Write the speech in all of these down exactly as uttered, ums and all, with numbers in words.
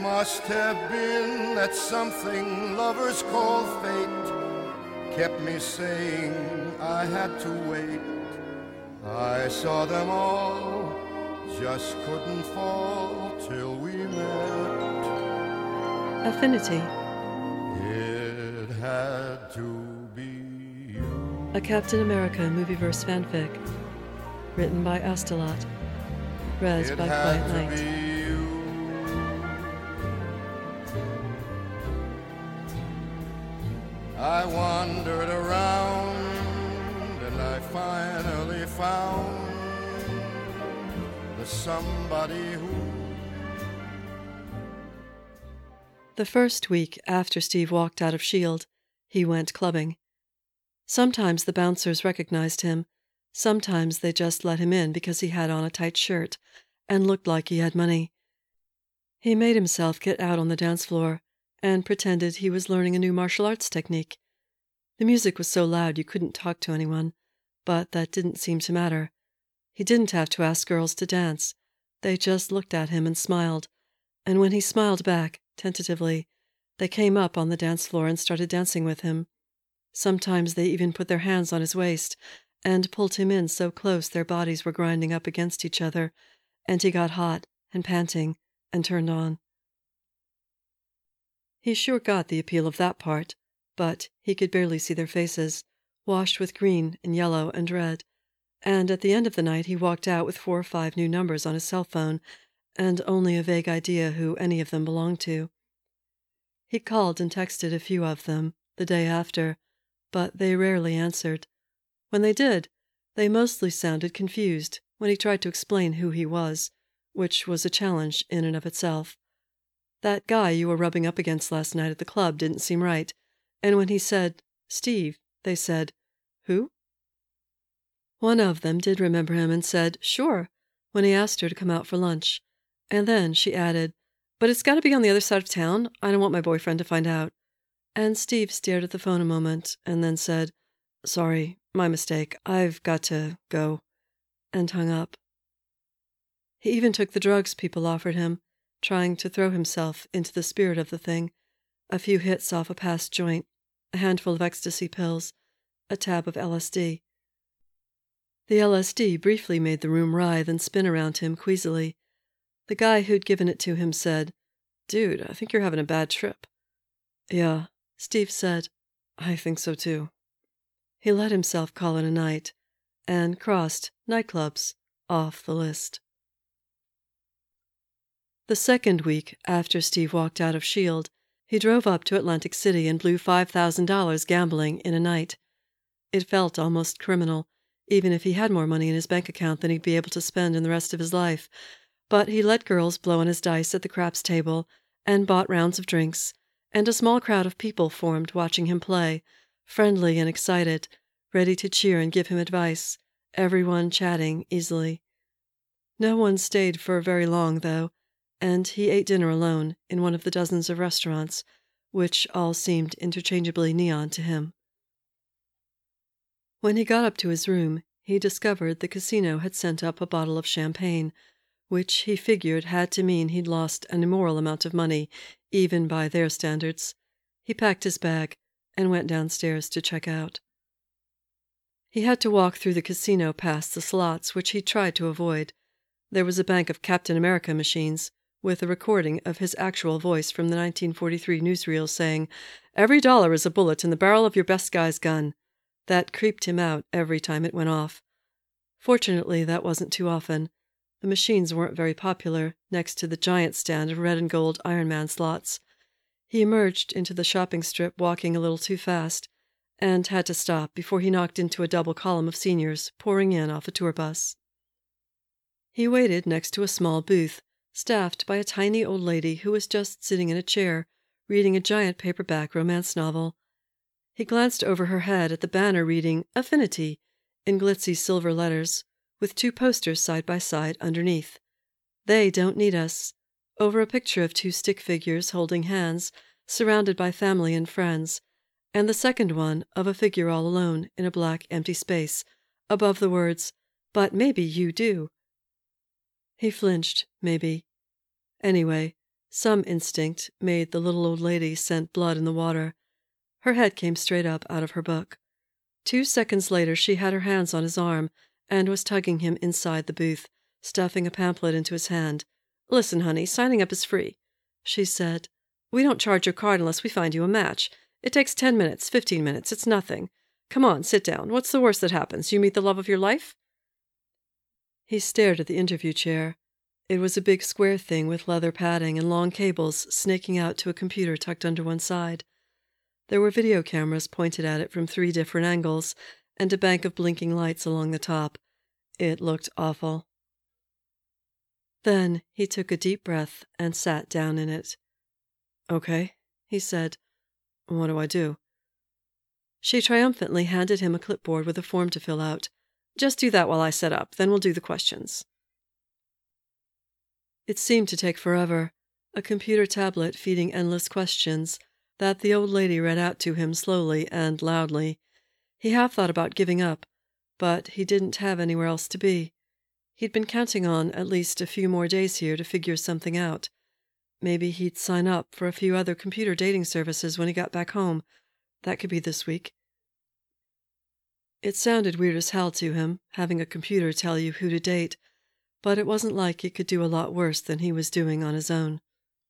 must have been that something lovers call fate kept me saying I had to wait. I saw them all, just couldn't fall till we met. Affinity. It had to be you. A Captain America Movieverse fanfic. Written by Astalot. Read It by had Quiet to Night. be you. I wandered around and I finally found the somebody who. The first week after Steve walked out of S H I E L D, he went clubbing. Sometimes the bouncers recognized him. Sometimes they just let him in because he had on a tight shirt and looked like he had money. He made himself get out on the dance floor and pretended he was learning a new martial arts technique. The music was so loud you couldn't talk to anyone, but that didn't seem to matter. He didn't have to ask girls to dance. They just looked at him and smiled, and when he smiled back, tentatively, they came up on the dance floor and started dancing with him. Sometimes they even put their hands on his waist and pulled him in so close their bodies were grinding up against each other, and he got hot and panting and turned on. He sure got the appeal of that part, but he could barely see their faces, washed with green and yellow and red, and at the end of the night he walked out with four or five new numbers on his cell phone and only a vague idea who any of them belonged to. He called and texted a few of them the day after, but they rarely answered. When they did, they mostly sounded confused when he tried to explain who he was, which was a challenge in and of itself. That guy you were rubbing up against last night at the club didn't seem right, and when he said, "Steve," they said, "Who?" One of them did remember him and said, "Sure," when he asked her to come out for lunch, and then she added, "But it's got to be on the other side of town. I don't want my boyfriend to find out." And Steve stared at the phone a moment and then said, "Sorry, my mistake. I've got to go," and hung up. He even took the drugs people offered him, trying to throw himself into the spirit of the thing. A few hits off a past joint, a handful of ecstasy pills, a tab of L S D. The L S D briefly made the room writhe and spin around him queasily. The guy who'd given it to him said, "Dude, I think you're having a bad trip." "Yeah," Steve said. "I think so too." He let himself call it a night, and crossed nightclubs off the list. The second week after Steve walked out of S H I E L D, he drove up to Atlantic City and blew five thousand dollars gambling in a night. It felt almost criminal, even if he had more money in his bank account than he'd be able to spend in the rest of his life. But he let girls blow on his dice at the craps table and bought rounds of drinks, and a small crowd of people formed watching him play, friendly and excited, ready to cheer and give him advice, everyone chatting easily. No one stayed for very long, though, and he ate dinner alone in one of the dozens of restaurants, which all seemed interchangeably neon to him. When he got up to his room, he discovered the casino had sent up a bottle of champagne, which he figured had to mean he'd lost an immoral amount of money, even by their standards. He packed his bag and went downstairs to check out. He had to walk through the casino past the slots, which he tried to avoid. There was a bank of Captain America machines, with a recording of his actual voice from the nineteen forty-three newsreel saying, "Every dollar is a bullet in the barrel of your best guy's gun." That creeped him out every time it went off. Fortunately, that wasn't too often. The machines weren't very popular next to the giant stand of red and gold Iron Man slots. He emerged into the shopping strip walking a little too fast, and had to stop before he knocked into a double column of seniors pouring in off a tour bus. He waited next to a small booth, staffed by a tiny old lady who was just sitting in a chair, reading a giant paperback romance novel. He glanced over her head at the banner reading "Affinity" in glitzy silver letters, with two posters side by side underneath. "They Don't Need Us," over a picture of two stick figures holding hands, surrounded by family and friends, and the second one of a figure all alone in a black empty space, above the words, "But maybe you do." He flinched, maybe. Anyway, Some instinct made the little old lady scent blood in the water. Her head came straight up out of her book. Two seconds later she had her hands on his arm and was tugging him inside the booth, stuffing a pamphlet into his hand. "Listen, honey, signing up is free," she said. "We don't charge your card unless we find you a match. It takes ten minutes, fifteen minutes. It's nothing. Come on, sit down. What's the worst that happens? You meet the love of your life?" He stared at the interview chair. It was a big square thing with leather padding and long cables snaking out to a computer tucked under one side. There were video cameras pointed at it from three different angles, and a bank of blinking lights along the top. It looked awful. Then he took a deep breath and sat down in it. "Okay," he said. "What do I do?" She triumphantly handed him a clipboard with a form to fill out. "Just do that while I set up, then we'll do the questions." It seemed to take forever, a computer tablet feeding endless questions that the old lady read out to him slowly and loudly. He half thought about giving up, but he didn't have anywhere else to be. He'd been counting on at least a few more days here to figure something out. Maybe he'd sign up for a few other computer dating services when he got back home. That could be this week. It sounded weird as hell to him, having a computer tell you who to date, but it wasn't like it could do a lot worse than he was doing on his own.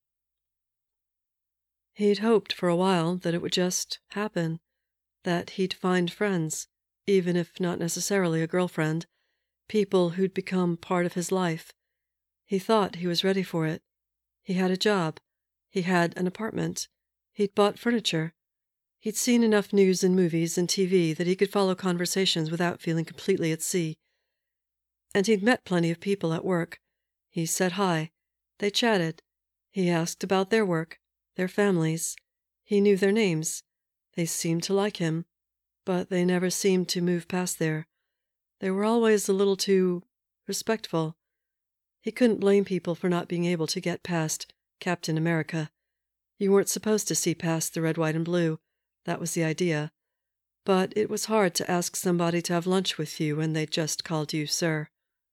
He'd hoped for a while that it would just happen, that he'd find friends, even if not necessarily a girlfriend, people who'd become part of his life. He thought he was ready for it. He had a job. He had an apartment. He'd bought furniture. He'd seen enough news and movies and T V that he could follow conversations without feeling completely at sea. And he'd met plenty of people at work. He said hi. They chatted. He asked about their work, their families. He knew their names. They seemed to like him, but they never seemed to move past there. They were always a little too respectful. He couldn't blame people for not being able to get past Captain America. You weren't supposed to see past the red, white, and blue. That was the idea. But it was hard to ask somebody to have lunch with you when they just called you sir.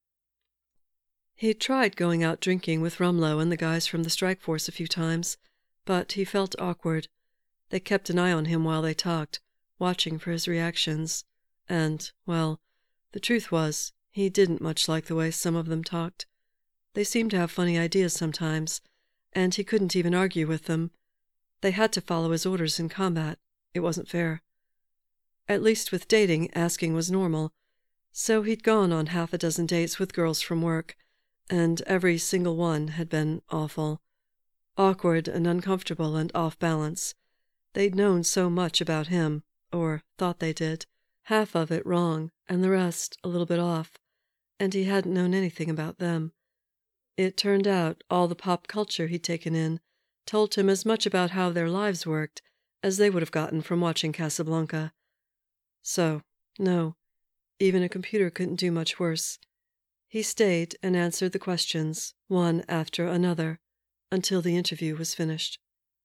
He'd tried going out drinking with Rumlow and the guys from the strike force a few times, but he felt awkward. They kept an eye on him while they talked, watching for his reactions. And, well, the truth was, he didn't much like the way some of them talked. They seemed to have funny ideas sometimes, and he couldn't even argue with them. They had to follow his orders in combat. It wasn't fair. At least with dating, asking was normal. So he'd gone on half a dozen dates with girls from work, and every single one had been awful. Awkward and uncomfortable and off balance. They'd known so much about him, or thought they did. Half of it wrong, and the rest a little bit off, and he hadn't known anything about them. It turned out all the pop culture he'd taken in told him as much about how their lives worked as they would have gotten from watching Casablanca. So, no, even a computer couldn't do much worse. He stayed and answered the questions, one after another, until the interview was finished.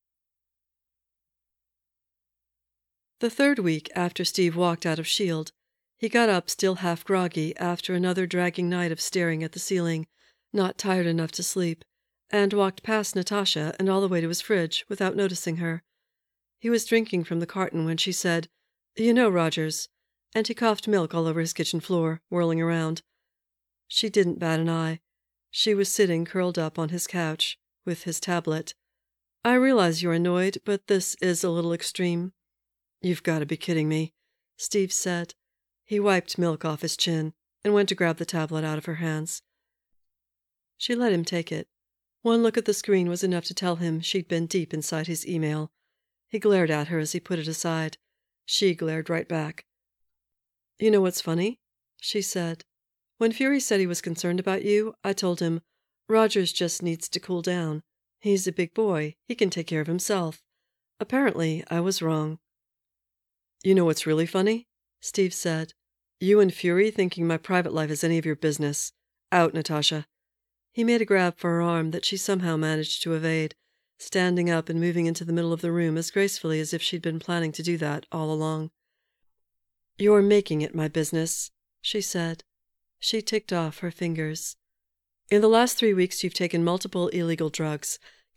The third week after Steve walked out of S H I E L D, he got up still half groggy after another dragging night of staring at the ceiling, not tired enough to sleep, and walked past Natasha and all the way to his fridge without noticing her. He was drinking from the carton when she said, "You know, Rogers," and he coughed milk all over his kitchen floor, whirling around. She didn't bat an eye. She was sitting curled up on his couch, with his tablet. "I realize you're annoyed, but this is a little extreme." "You've got to be kidding me," Steve said. He wiped milk off his chin and went to grab the tablet out of her hands. She let him take it. One look at the screen was enough to tell him she'd been deep inside his email. He glared at her as he put it aside. She glared right back. "You know what's funny?" she said. "When Fury said he was concerned about you, I told him, Rogers just needs to cool down. He's a big boy. He can take care of himself. Apparently, I was wrong." "You know what's really funny?" Steve said. "You and Fury thinking my private life is any of your business. Out, Natasha." He made a grab for her arm that she somehow managed to evade, standing up and moving into the middle of the room as gracefully as if she'd been planning to do that all along. "You're making it my business," she said. She ticked off her fingers. "In the last three weeks you've taken multiple illegal drugs,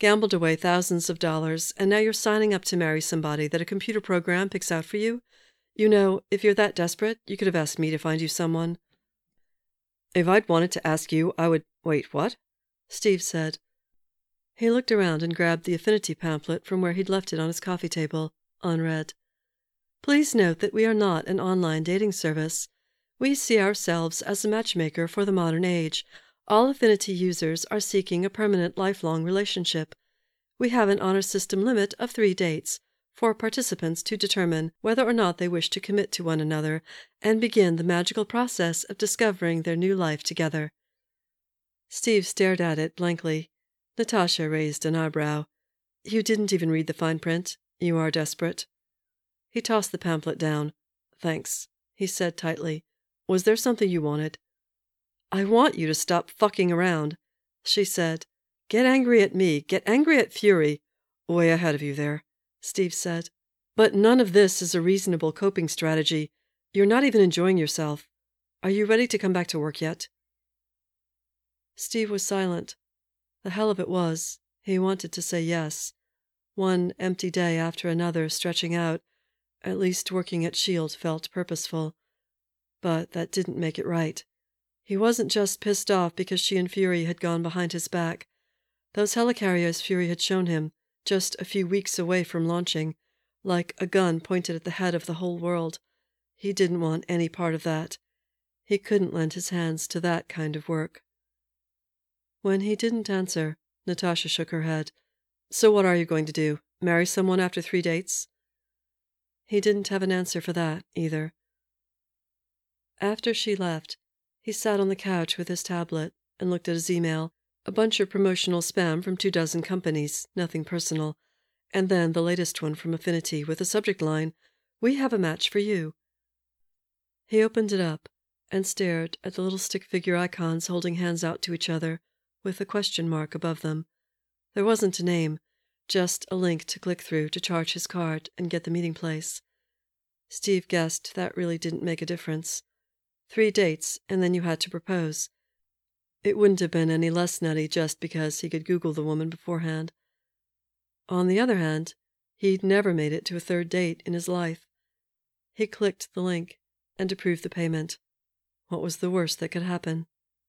gambled away thousands of dollars, and now you're signing up to marry somebody that a computer program picks out for you? You know, if you're that desperate, you could have asked me to find you someone." "If I'd wanted to ask you, I would—" "Wait, what?" Steve said. He looked around and grabbed the Affinity pamphlet from where he'd left it on his coffee table, unread. "Please note that we are not an online dating service. We see ourselves as a matchmaker for the modern age. All Affinity users are seeking a permanent, lifelong relationship. We have an honor system limit of three dates for participants to determine whether or not they wish to commit to one another and begin the magical process of discovering their new life together." Steve stared at it blankly. Natasha raised an eyebrow. "You didn't even read the fine print? You are desperate?" He tossed the pamphlet down. "Thanks," he said tightly. "Was there something you wanted?" "I want you to stop fucking around," she said. "Get angry at me. Get angry at Fury." "Way ahead of you there," Steve said. "But none of this is a reasonable coping strategy. You're not even enjoying yourself. Are you ready to come back to work yet?" Steve was silent. The hell of it was, he wanted to say yes. One empty day after another stretching out, at least working at S H I E L D felt purposeful. But that didn't make it right. He wasn't just pissed off because she and Fury had gone behind his back. Those helicarriers Fury had shown him, just a few weeks away from launching, like a gun pointed at the head of the whole world. He didn't want any part of that. He couldn't lend his hands to that kind of work. When he didn't answer, Natasha shook her head. "So what are you going to do? Marry someone after three dates?" He didn't have an answer for that, either. After she left, he sat on the couch with his tablet and looked at his email, a bunch of promotional spam from two dozen companies, nothing personal, and then the latest one from Affinity with a subject line, "We have a match for you." He opened it up and stared at the little stick figure icons holding hands out to each other, with a question mark above them. There wasn't a name, just a link to click through to charge his card and get the meeting place. Steve guessed that really didn't make a difference. Three dates, and then you had to propose. It wouldn't have been any less nutty just because he could Google the woman beforehand. On the other hand, he'd never made it to a third date in his life. He clicked the link and approved the payment. What was the worst that could happen?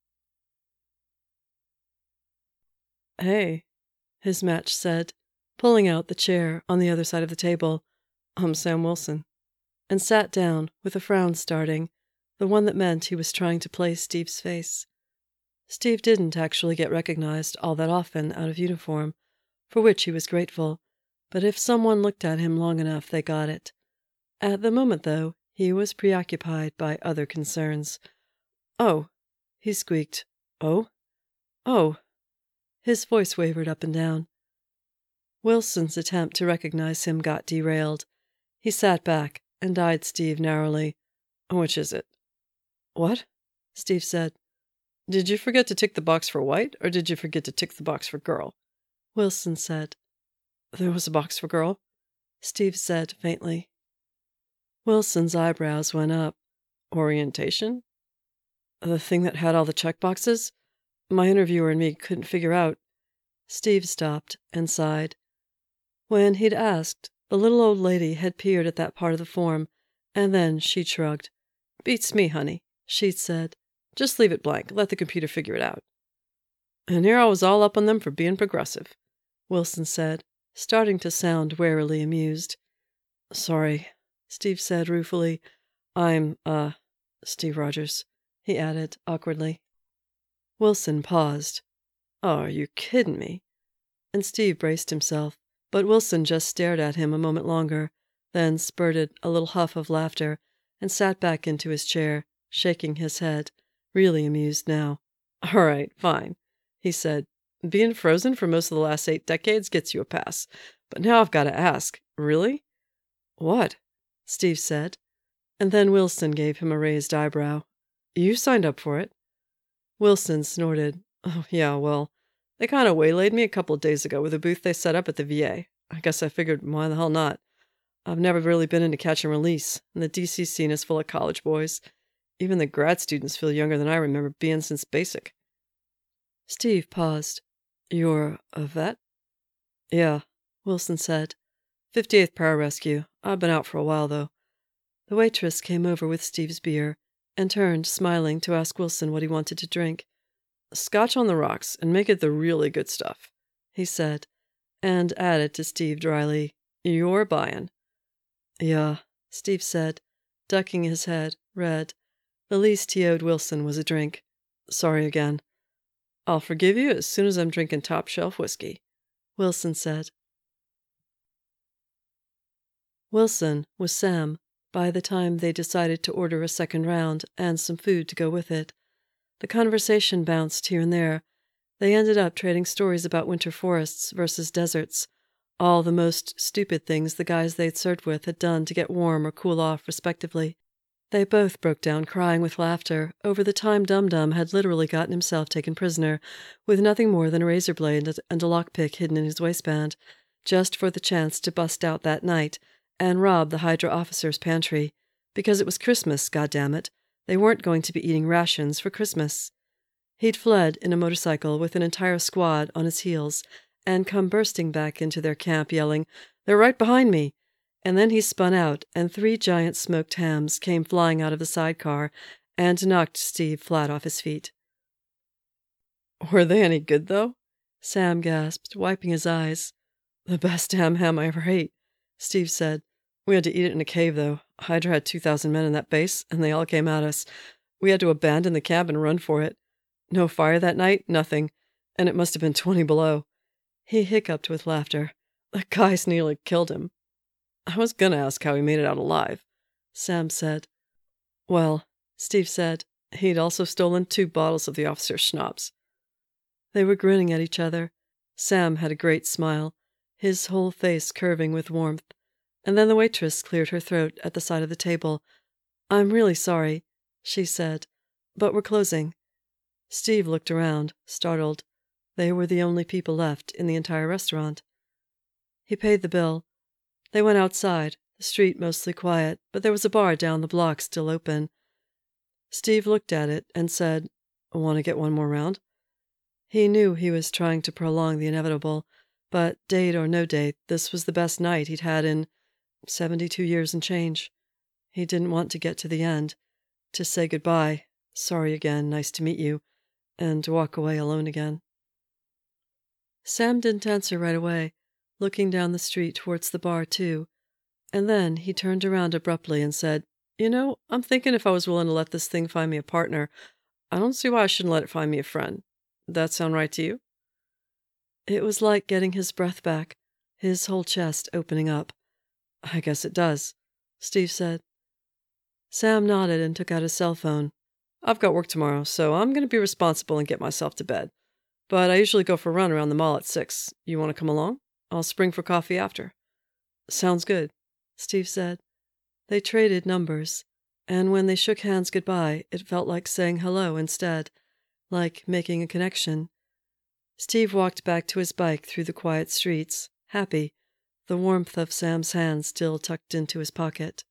"Hey," his match said, pulling out the chair on the other side of the table. "I'm Sam Wilson," and sat down with a frown starting, the one that meant he was trying to play Steve's face. Steve didn't actually get recognized all that often out of uniform, for which he was grateful, but if someone looked at him long enough, they got it. At the moment, though, he was preoccupied by other concerns. "Oh," he squeaked. "Oh? Oh." His voice wavered up and down. Wilson's attempt to recognize him got derailed. He sat back and eyed Steve narrowly. "Which is it?" "What?" Steve said. "Did you forget to tick the box for white, or did you forget to tick the box for girl?" Wilson said. "There was a box for girl," Steve said faintly. Wilson's eyebrows went up. "Orientation?" "The thing that had all the checkboxes? My interviewer and me couldn't figure out." Steve stopped and sighed. When he'd asked, the little old lady had peered at that part of the form, and then she'd shrugged. "Beats me, honey," she'd said. "Just leave it blank. Let the computer figure it out." "And here I was all up on them for being progressive," Wilson said, starting to sound warily amused. "Sorry," Steve said ruefully. "I'm, uh, Steve Rogers," he added awkwardly. Wilson paused. "Oh, are you kidding me?" And Steve braced himself, but Wilson just stared at him a moment longer, then spurted a little huff of laughter and sat back into his chair, shaking his head, really amused now. "All right, fine," he said. "Being frozen for most of the last eight decades gets you a pass. But now I've got to ask, really?" "What?" Steve said. And then Wilson gave him a raised eyebrow. "You signed up for it." Wilson snorted. "Oh, yeah, well, they kind of waylaid me a couple of days ago with a booth they set up at the V A. I guess I figured, why the hell not? I've never really been into catch and release, and the D C scene is full of college boys. Even the grad students feel younger than I remember being since basic." Steve paused. "You're a vet?" Yeah, Wilson said. fifty-eighth Pararescue. I've been out for a while, though. The waitress came over with Steve's beer and turned, smiling, to ask Wilson what he wanted to drink. Scotch on the rocks, and make it the really good stuff, he said, and added to Steve dryly, You're buyin'. Yeah, Steve said, ducking his head, red. The least he owed Wilson was a drink. Sorry again. I'll forgive you as soon as I'm drinking top-shelf whiskey, Wilson said. Wilson was Sam by the time they decided to order a second round and some food to go with it. The conversation bounced here and there. They ended up trading stories about winter forests versus deserts, all the most stupid things the guys they'd served with had done to get warm or cool off, respectively. They both broke down crying with laughter over the time Dum-Dum had literally gotten himself taken prisoner, with nothing more than a razor blade and a lockpick hidden in his waistband, just for the chance to bust out that night and rob the Hydra officer's pantry, because it was Christmas, goddammit. They weren't going to be eating rations for Christmas. He'd fled in a motorcycle with an entire squad on his heels and come bursting back into their camp yelling, They're right behind me! And then he spun out, and three giant smoked hams came flying out of the sidecar and knocked Steve flat off his feet. Were they any good, though? Sam gasped, wiping his eyes. The best damn ham I ever ate, Steve said. We had to eat it in a cave, though. Hydra had two thousand men in that base, and they all came at us. We had to abandon the camp and run for it. No fire that night, nothing, and it must have been twenty below. He hiccuped with laughter. The guys nearly killed him. I was gonna ask how he made it out alive, Sam said. Well, Steve said, he'd also stolen two bottles of the officer's schnapps. They were grinning at each other. Sam had a great smile, his whole face curving with warmth. And then the waitress cleared her throat at the side of the table. I'm really sorry, she said, but we're closing. Steve looked around, startled. They were the only people left in the entire restaurant. He paid the bill. They went outside, the street mostly quiet, but there was a bar down the block still open. Steve looked at it and said, Want to get one more round? He knew he was trying to prolong the inevitable, but date or no date, this was the best night he'd had in seventy-two years and change. He didn't want to get to the end, to say goodbye, sorry again, nice to meet you, and walk away alone again. Sam didn't answer right away, looking down the street towards the bar, too. And then he turned around abruptly and said, You know, I'm thinking if I was willing to let this thing find me a partner, I don't see why I shouldn't let it find me a friend. That sound right to you? It was like getting his breath back, his whole chest opening up. I guess it does, Steve said. Sam nodded and took out his cell phone. I've got work tomorrow, so I'm going to be responsible and get myself to bed. But I usually go for a run around the mall at six. You want to come along? I'll spring for coffee after. Sounds good, Steve said. They traded numbers, and when they shook hands goodbye, it felt like saying hello instead, like making a connection. Steve walked back to his bike through the quiet streets, happy, the warmth of Sam's hand still tucked into his pocket.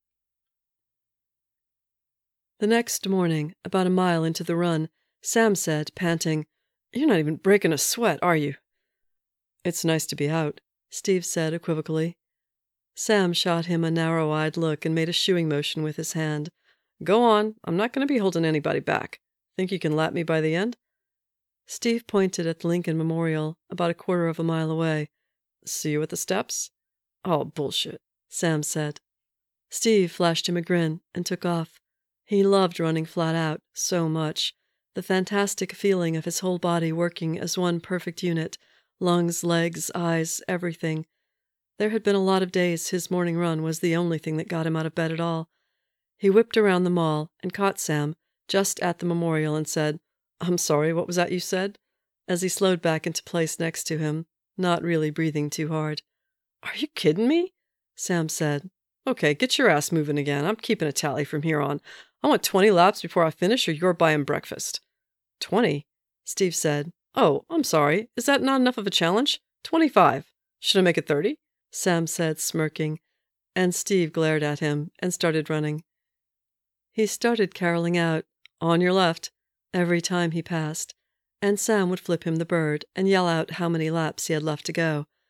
The next morning, about a mile into the run, Sam said, panting, You're not even breaking a sweat, are you? It's nice to be out, Steve said equivocally. Sam shot him a narrow-eyed look and made a shooing motion with his hand. Go on, I'm not going to be holding anybody back. Think you can lap me by the end? Steve pointed at the Lincoln Memorial, about a quarter of a mile away. See you at the steps? Oh, bullshit, Sam said. Steve flashed him a grin and took off. He loved running flat out so much, the fantastic feeling of his whole body working as one perfect unit, lungs, legs, eyes, everything. There had been a lot of days his morning run was the only thing that got him out of bed at all. He whipped around the mall and caught Sam just at the memorial and said, I'm sorry, what was that you said? As he slowed back into place next to him, not really breathing too hard. Are you kidding me? Sam said. Okay, get your ass moving again. I'm keeping a tally from here on. I want twenty laps before I finish or you're buying breakfast. Twenty? Steve said. Oh, I'm sorry. Is that not enough of a challenge? Twenty-five. Should I make it thirty? Sam said, smirking, and Steve glared at him and started running. He started caroling out, On your left, every time he passed, and Sam would flip him the bird and yell out how many laps he had left to go.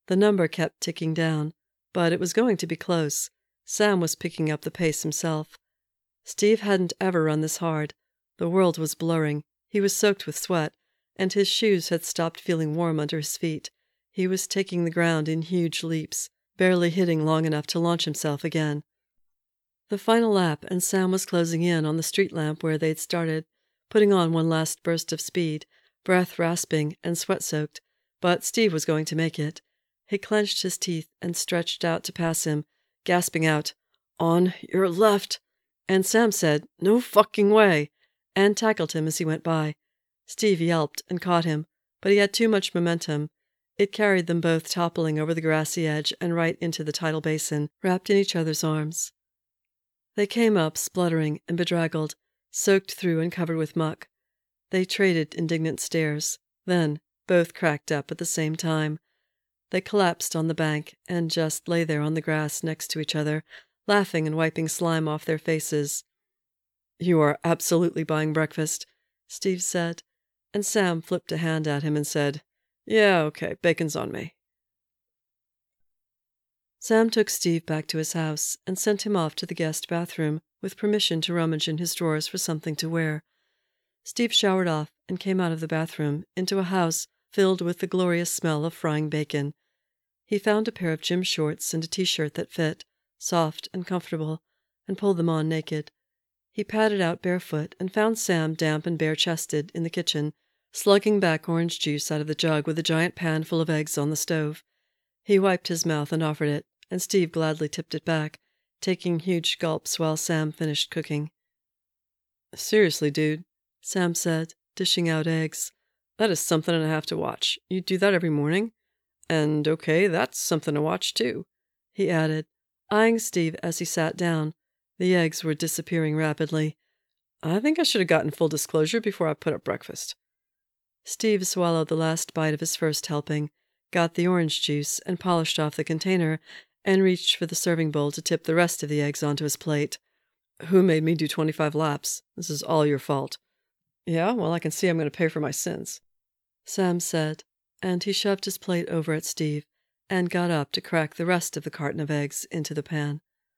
The number kept ticking down, but it was going to be close. Sam was picking up the pace himself. Steve hadn't ever run this hard. The world was blurring. He was soaked with sweat, and his shoes had stopped feeling warm under his feet. He was taking the ground in huge leaps, barely hitting long enough to launch himself again. The final lap, and Sam was closing in on the street lamp where they'd started, putting on one last burst of speed, breath rasping and sweat-soaked, but Steve was going to make it. He clenched his teeth and stretched out to pass him, gasping out, "On your left!" And Sam said, "No fucking way!" and tackled him as he went by. Steve yelped and caught him, but he had too much momentum. It carried them both toppling over the grassy edge and right into the tidal basin, wrapped in each other's arms. They came up, spluttering and bedraggled, soaked through and covered with muck. They traded indignant stares. Then both cracked up at the same time. They collapsed on the bank and just lay there on the grass next to each other, laughing and wiping slime off their faces. "You are absolutely buying breakfast," Steve said, and Sam flipped a hand at him and said, "Yeah, okay, bacon's on me." Sam took Steve back to his house and sent him off to the guest bathroom with permission to rummage in his drawers for something to wear. Steve showered off and came out of the bathroom into a house filled with the glorious smell of frying bacon. He found a pair of gym shorts and a t-shirt that fit, soft and comfortable, and pulled them on naked. He padded out barefoot and found Sam damp and bare-chested in the kitchen, slugging back orange juice out of the jug with a giant pan full of eggs on the stove. He wiped his mouth and offered it, and Steve gladly tipped it back, taking huge gulps while Sam finished cooking. "Seriously, dude," Sam said, dishing out eggs, "that is something I have to watch. You do that every morning? And, okay, that's something to watch, too," he added, eyeing Steve as he sat down. The eggs were disappearing rapidly. "I think I should have gotten full disclosure before I put up breakfast." Steve swallowed the last bite of his first helping, got the orange juice, and polished off the container, and reached for the serving bowl to tip the rest of the eggs onto his plate. "Who made me do twenty-five laps? This is all your fault." "Yeah, well, I can see I'm going to pay for my sins," Sam said, and he shoved his plate over at Steve and got up to crack the rest of the carton of eggs into the pan.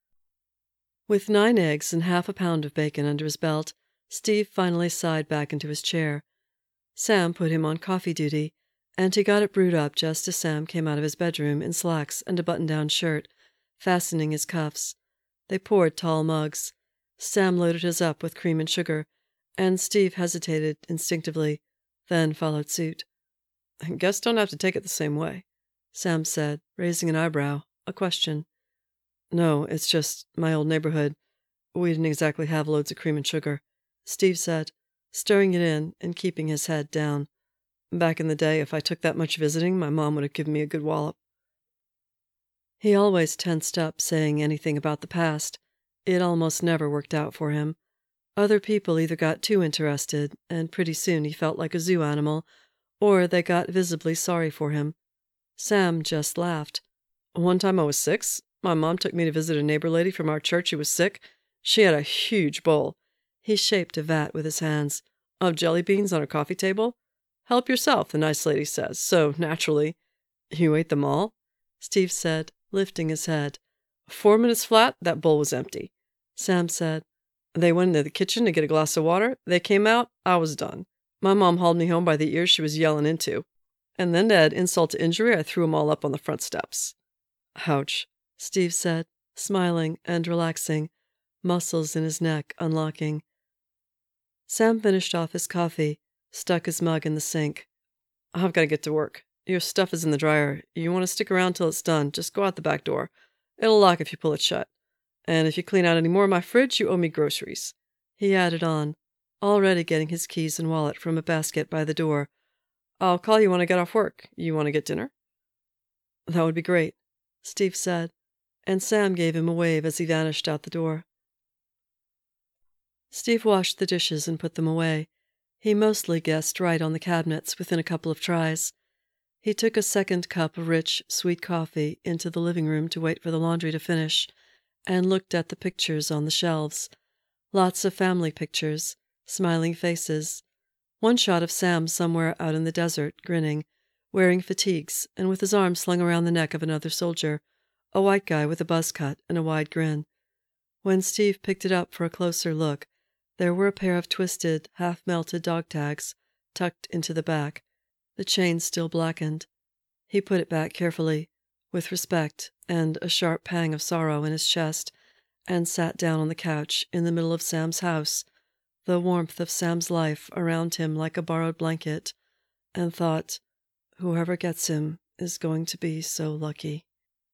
With nine eggs and half a pound of bacon under his belt, Steve finally sighed back into his chair. Sam put him on coffee duty, and he got it brewed up just as Sam came out of his bedroom in slacks and a button-down shirt, fastening his cuffs. They poured tall mugs. Sam loaded his up with cream and sugar, and Steve hesitated instinctively, then followed suit. "I guess don't have to take it the same way," Sam said, raising an eyebrow, a question. "No, it's just my old neighborhood. We didn't exactly have loads of cream and sugar," Steve said, stirring it in and keeping his head down. "Back in the day, if I took that much visiting, my mom would have given me a good wallop." He always tensed up saying anything about the past. It almost never worked out for him. Other people either got too interested, and pretty soon he felt like a zoo animal, or they got visibly sorry for him. Sam just laughed. "One time I was six, my mom took me to visit a neighbor lady from our church who was sick. She had a huge bowl," he shaped a vat with his hands, "of jelly beans on her coffee table. 'Help yourself,' the nice lady says, so naturally—" "You ate them all?" Steve said, lifting his head. "Four minutes flat, that bowl was empty," Sam said. "They went into the kitchen to get a glass of water. They came out, I was done. My mom hauled me home by the ears she was yelling into. And then to add insult to injury, I threw them all up on the front steps." "Ouch," Steve said, smiling and relaxing, muscles in his neck unlocking. Sam finished off his coffee, stuck his mug in the sink. "I've got to get to work. Your stuff is in the dryer. You want to stick around till it's done, just go out the back door. It'll lock if you pull it shut. And if you clean out any more of my fridge, you owe me groceries," he added on, already getting his keys and wallet from a basket by the door. "I'll call you when I get off work. You want to get dinner?" "That would be great," Steve said, and Sam gave him a wave as he vanished out the door. Steve washed the dishes and put them away. He mostly guessed right on the cabinets within a couple of tries. He took a second cup of rich, sweet coffee into the living room to wait for the laundry to finish, and looked at the pictures on the shelves. Lots of family pictures, smiling faces. One shot of Sam somewhere out in the desert, grinning, wearing fatigues and with his arm slung around the neck of another soldier, a white guy with a buzz cut and a wide grin. When Steve picked it up for a closer look, there were a pair of twisted, half-melted dog tags tucked into the back, the chain still blackened. He put it back carefully, with respect and a sharp pang of sorrow in his chest, and sat down on the couch in the middle of Sam's house, the warmth of Sam's life around him like a borrowed blanket, and thought, whoever gets him is going to be so lucky.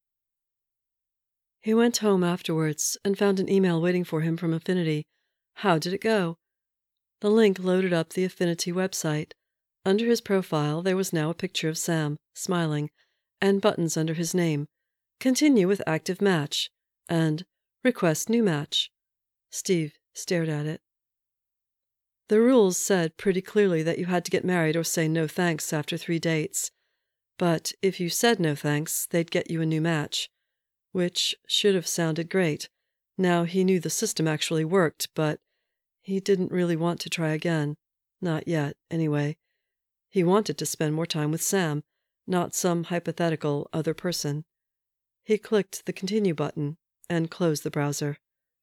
He went home afterwards and found an email waiting for him from Affinity. How did it go? The link loaded up the Affinity website. Under his profile there was now a picture of Sam, smiling, and buttons under his name. Continue with active match, and request new match. Steve stared at it. The rules said pretty clearly that you had to get married or say no thanks after three dates. But if you said no thanks, they'd get you a new match. Which should have sounded great. Now he knew the system actually worked, but he didn't really want to try again. Not yet, anyway. He wanted to spend more time with Sam, not some hypothetical other person. He clicked the Continue button and closed the browser.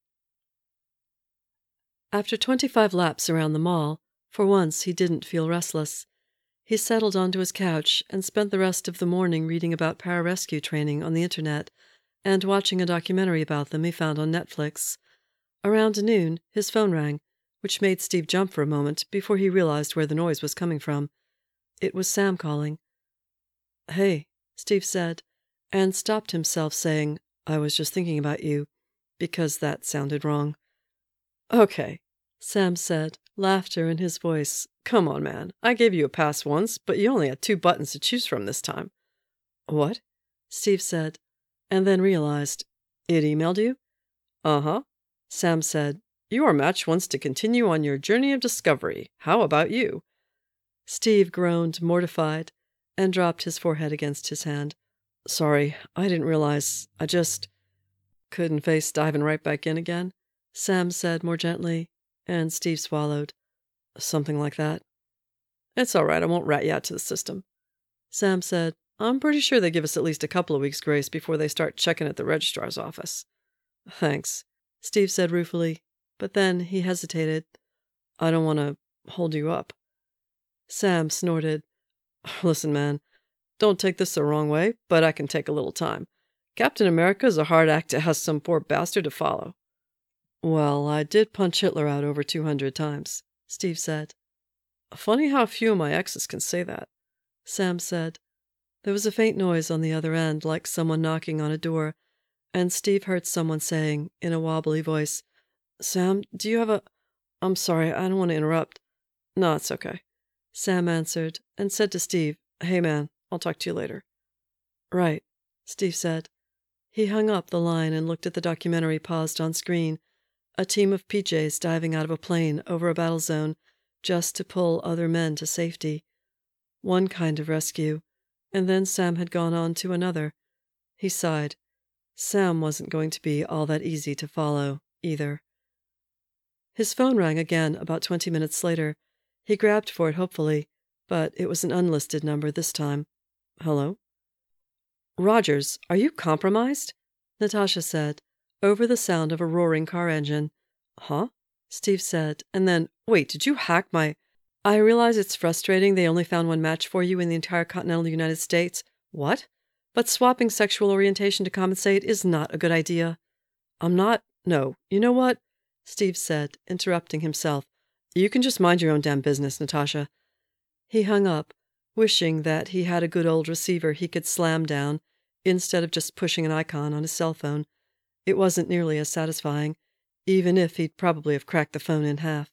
After twenty-five laps around the mall, for once he didn't feel restless. He settled onto his couch and spent the rest of the morning reading about pararescue training on the internet and watching a documentary about them he found on Netflix. Around noon, his phone rang, which made Steve jump for a moment before he realized where the noise was coming from. It was Sam calling. "Hey," Steve said, and stopped himself saying, "I was just thinking about you," because that sounded wrong. "Okay," Sam said, laughter in his voice. "Come on, man. I gave you a pass once, but you only had two buttons to choose from this time." "What?" Steve said, and then realized. "It emailed you?" "Uh-huh." Sam said, "Your match wants to continue on your journey of discovery. How about you?" Steve groaned, mortified, and dropped his forehead against his hand. "Sorry, I didn't realize. I just couldn't face diving right back in again," Sam said more gently, and Steve swallowed. "Something like that." "It's all right. I won't rat you out to the system." Sam said, "I'm pretty sure they give us at least a couple of weeks' grace before they start checking at the registrar's office." "Thanks," Steve said ruefully, but then he hesitated. "I don't want to hold you up." Sam snorted. "Listen, man, don't take this the wrong way, but I can take a little time. Captain America is a hard act to ask some poor bastard to follow." "Well, I did punch Hitler out over two hundred times," Steve said. "Funny how few of my exes can say that," Sam said. There was a faint noise on the other end, like someone knocking on a door, and Steve heard someone saying, in a wobbly voice, "Sam, do you have a... I'm sorry, I don't want to interrupt." "No, it's okay," Sam answered, and said to Steve, "Hey, man, I'll talk to you later." "Right," Steve said. He hung up the line and looked at the documentary paused on screen, a team of P Js diving out of a plane over a battle zone just to pull other men to safety. One kind of rescue, and then Sam had gone on to another. He sighed. Sam wasn't going to be all that easy to follow, either. His phone rang again about twenty minutes later. He grabbed for it hopefully, but it was an unlisted number this time. "Hello?" "Rogers, are you compromised?" Natasha said, over the sound of a roaring car engine. "Huh?" Steve said, and then, "Wait, did you hack my... I realize it's frustrating they only found one match for you in the entire continental United States. What? But swapping sexual orientation to compensate is not a good idea." "I'm not... No, you know what?" Steve said, interrupting himself. "You can just mind your own damn business, Natasha." He hung up, wishing that he had a good old receiver he could slam down, instead of just pushing an icon on his cell phone. It wasn't nearly as satisfying, even if he'd probably have cracked the phone in half.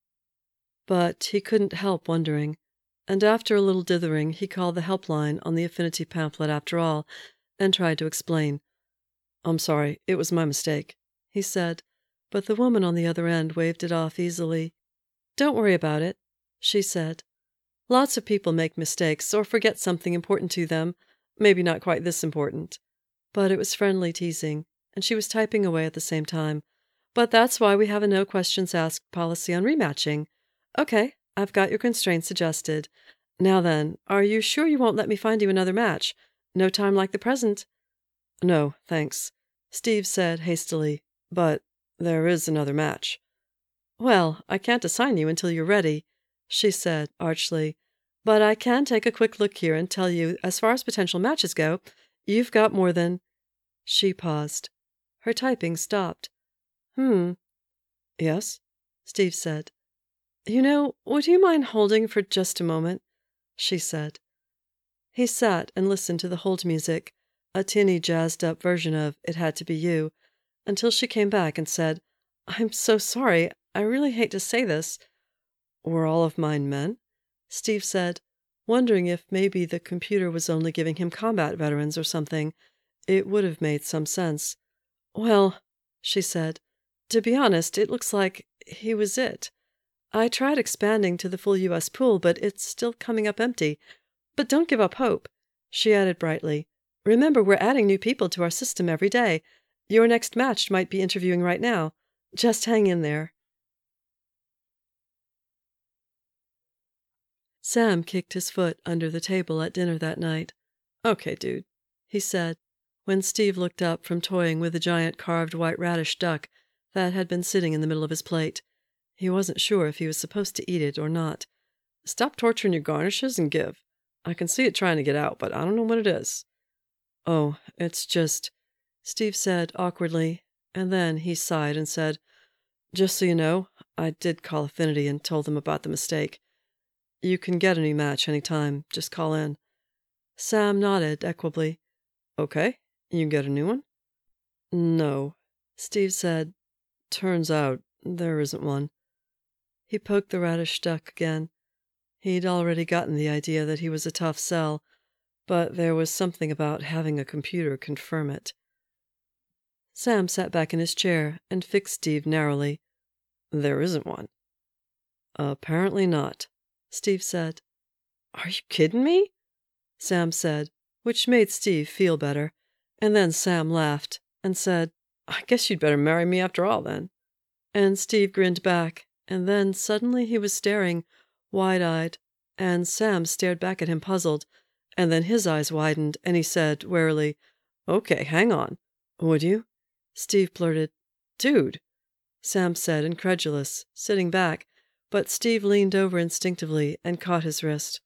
But he couldn't help wondering, and after a little dithering he called the helpline on the Affinity pamphlet after all, and tried to explain. "I'm sorry, it was my mistake," he said, but the woman on the other end waved it off easily. "Don't worry about it," she said. "Lots of people make mistakes or forget something important to them, maybe not quite this important." But it was friendly teasing, and she was typing away at the same time. "But that's why we have a no questions asked policy on rematching. Okay, I've got your constraints adjusted. Now then, are you sure you won't let me find you another match? No time like the present." "No, thanks," Steve said hastily, "but there is another match." "Well, I can't assign you until you're ready," she said archly, "but I can take a quick look here and tell you, as far as potential matches go, you've got more than—" She paused. Her typing stopped. "Hmm." "Yes?" Steve said. "You know, would you mind holding for just a moment?" she said. He sat and listened to the hold music, a tinny jazzed-up version of It Had to Be You, until she came back and said, "I'm so sorry. I really hate to say this." "Were all of mine men?" Steve said, wondering if maybe the computer was only giving him combat veterans or something. It would have made some sense. "Well," she said, "to be honest, it looks like he was it. I tried expanding to the full U S pool, but it's still coming up empty. But don't give up hope," she added brightly. "Remember, we're adding new people to our system every day. Your next match might be interviewing right now. Just hang in there." Sam kicked his foot under the table at dinner that night. "Okay, dude," he said, when Steve looked up from toying with a giant carved white radish duck that had been sitting in the middle of his plate. He wasn't sure if he was supposed to eat it or not. "Stop torturing your garnishes and give. I can see it trying to get out, but I don't know what it is." "Oh, it's just—" Steve said awkwardly, and then he sighed and said, "Just so you know, I did call Affinity and told them about the mistake. You can get a new match any time. Just call in." Sam nodded equably. "Okay, you get a new one?" "No," Steve said. "Turns out there isn't one." He poked the radish duck again. He'd already gotten the idea that he was a tough sell, but there was something about having a computer confirm it. Sam sat back in his chair and fixed Steve narrowly. "There isn't one." "Apparently not," Steve said. "Are you kidding me?" Sam said, which made Steve feel better, and then Sam laughed and said, "I guess you'd better marry me after all, then." And Steve grinned back, and then suddenly he was staring, wide-eyed, and Sam stared back at him puzzled, and then his eyes widened, and he said warily, "Okay, hang on." "Would you?" Steve blurted. "Dude," Sam said, incredulous, sitting back, but Steve leaned over instinctively and caught his wrist.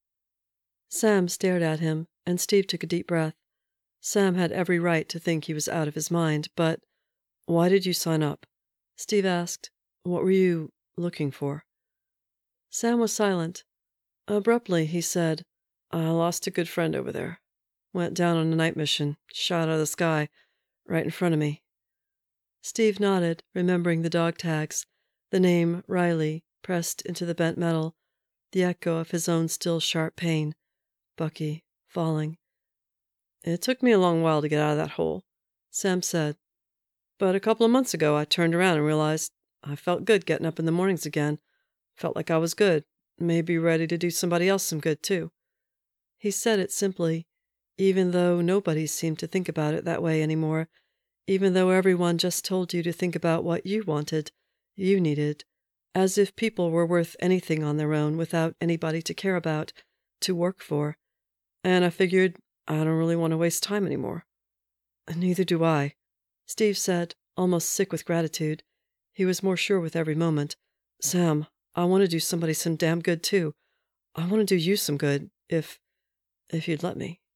Sam stared at him, and Steve took a deep breath. Sam had every right to think he was out of his mind, but— "Why did you sign up?" Steve asked. "What were you looking for?" Sam was silent. Abruptly, he said, "I lost a good friend over there. Went down on a night mission, shot out of the sky, right in front of me." Steve nodded, remembering the dog tags, the name Riley pressed into the bent metal, the echo of his own still sharp pain. Bucky, falling. "It took me a long while to get out of that hole," Sam said. "But a couple of months ago I turned around and realized I felt good getting up in the mornings again. Felt like I was good, maybe ready to do somebody else some good, too." He said it simply, even though nobody seemed to think about it that way anymore, even though everyone just told you to think about what you wanted, you needed, as if people were worth anything on their own without anybody to care about, to work for. And I figured I don't really want to waste time anymore. "Neither do I," Steve said, almost sick with gratitude. He was more sure with every moment. "Sam, I want to do somebody some damn good, too. I want to do you some good, if... if you'd let me."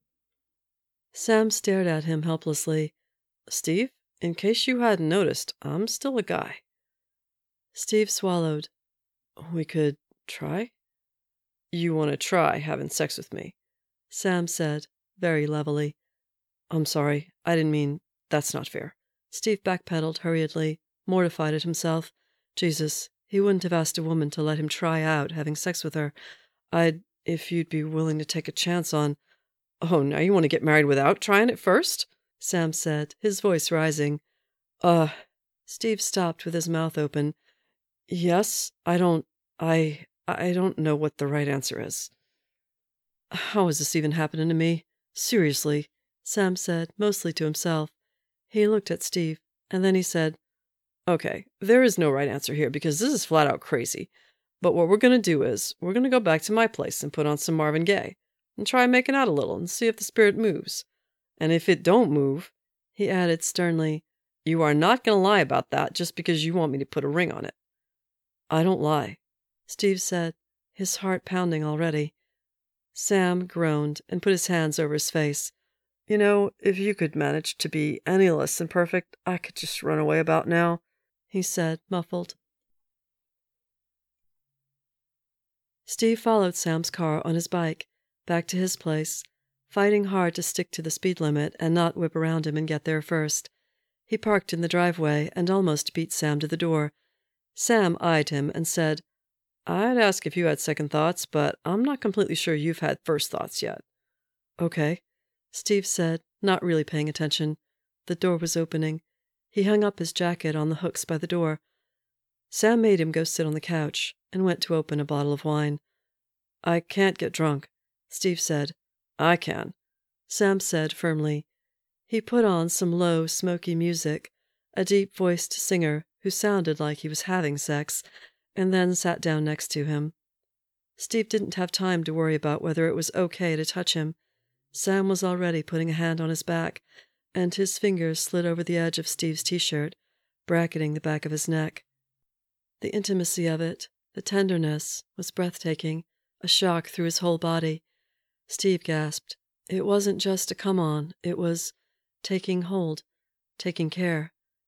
Sam stared at him helplessly. "Steve, in case you hadn't noticed, I'm still a guy." Steve swallowed. "We could try?" "You want to try having sex with me?" Sam said, very levelly. "I'm sorry, I didn't mean... that's not fair." Steve backpedaled hurriedly, mortified at himself. Jesus, he wouldn't have asked a woman to let him try out having sex with her. "I'd... if you'd be willing to take a chance on..." "Oh, now you want to get married without trying it first?" Sam said, his voice rising. Uh... Steve stopped with his mouth open. "Yes, I don't... I... I don't know what the right answer is." "How is this even happening to me? Seriously," Sam said, mostly to himself. He looked at Steve, and then he said, "Okay, there is no right answer here because this is flat out crazy. But what we're going to do is, we're going to go back to my place and put on some Marvin Gaye, and try making out a little and see if the spirit moves. And if it don't move," he added sternly, "you are not going to lie about that just because you want me to put a ring on it." "I don't lie," Steve said, his heart pounding already. Sam groaned and put his hands over his face. "You know, if you could manage to be any less than perfect, I could just run away about now," he said, muffled. Steve followed Sam's car on his bike, back to his place, fighting hard to stick to the speed limit and not whip around him and get there first. He parked in the driveway and almost beat Sam to the door. Sam eyed him and said, "I'd ask if you had second thoughts, but I'm not completely sure you've had first thoughts yet." "Okay," Steve said, not really paying attention. The door was opening. He hung up his jacket on the hooks by the door. Sam made him go sit on the couch and went to open a bottle of wine. "I can't get drunk," Steve said. "I can," Sam said firmly. He put on some low, smoky music, a deep-voiced singer who sounded like he was having sex, and then sat down next to him. Steve didn't have time to worry about whether it was okay to touch him. Sam was already putting a hand on his back, and his fingers slid over the edge of Steve's t-shirt, bracketing the back of his neck. The intimacy of it, the tenderness, was breathtaking, a shock through his whole body. Steve gasped. It wasn't just a come-on, it was taking hold, taking care.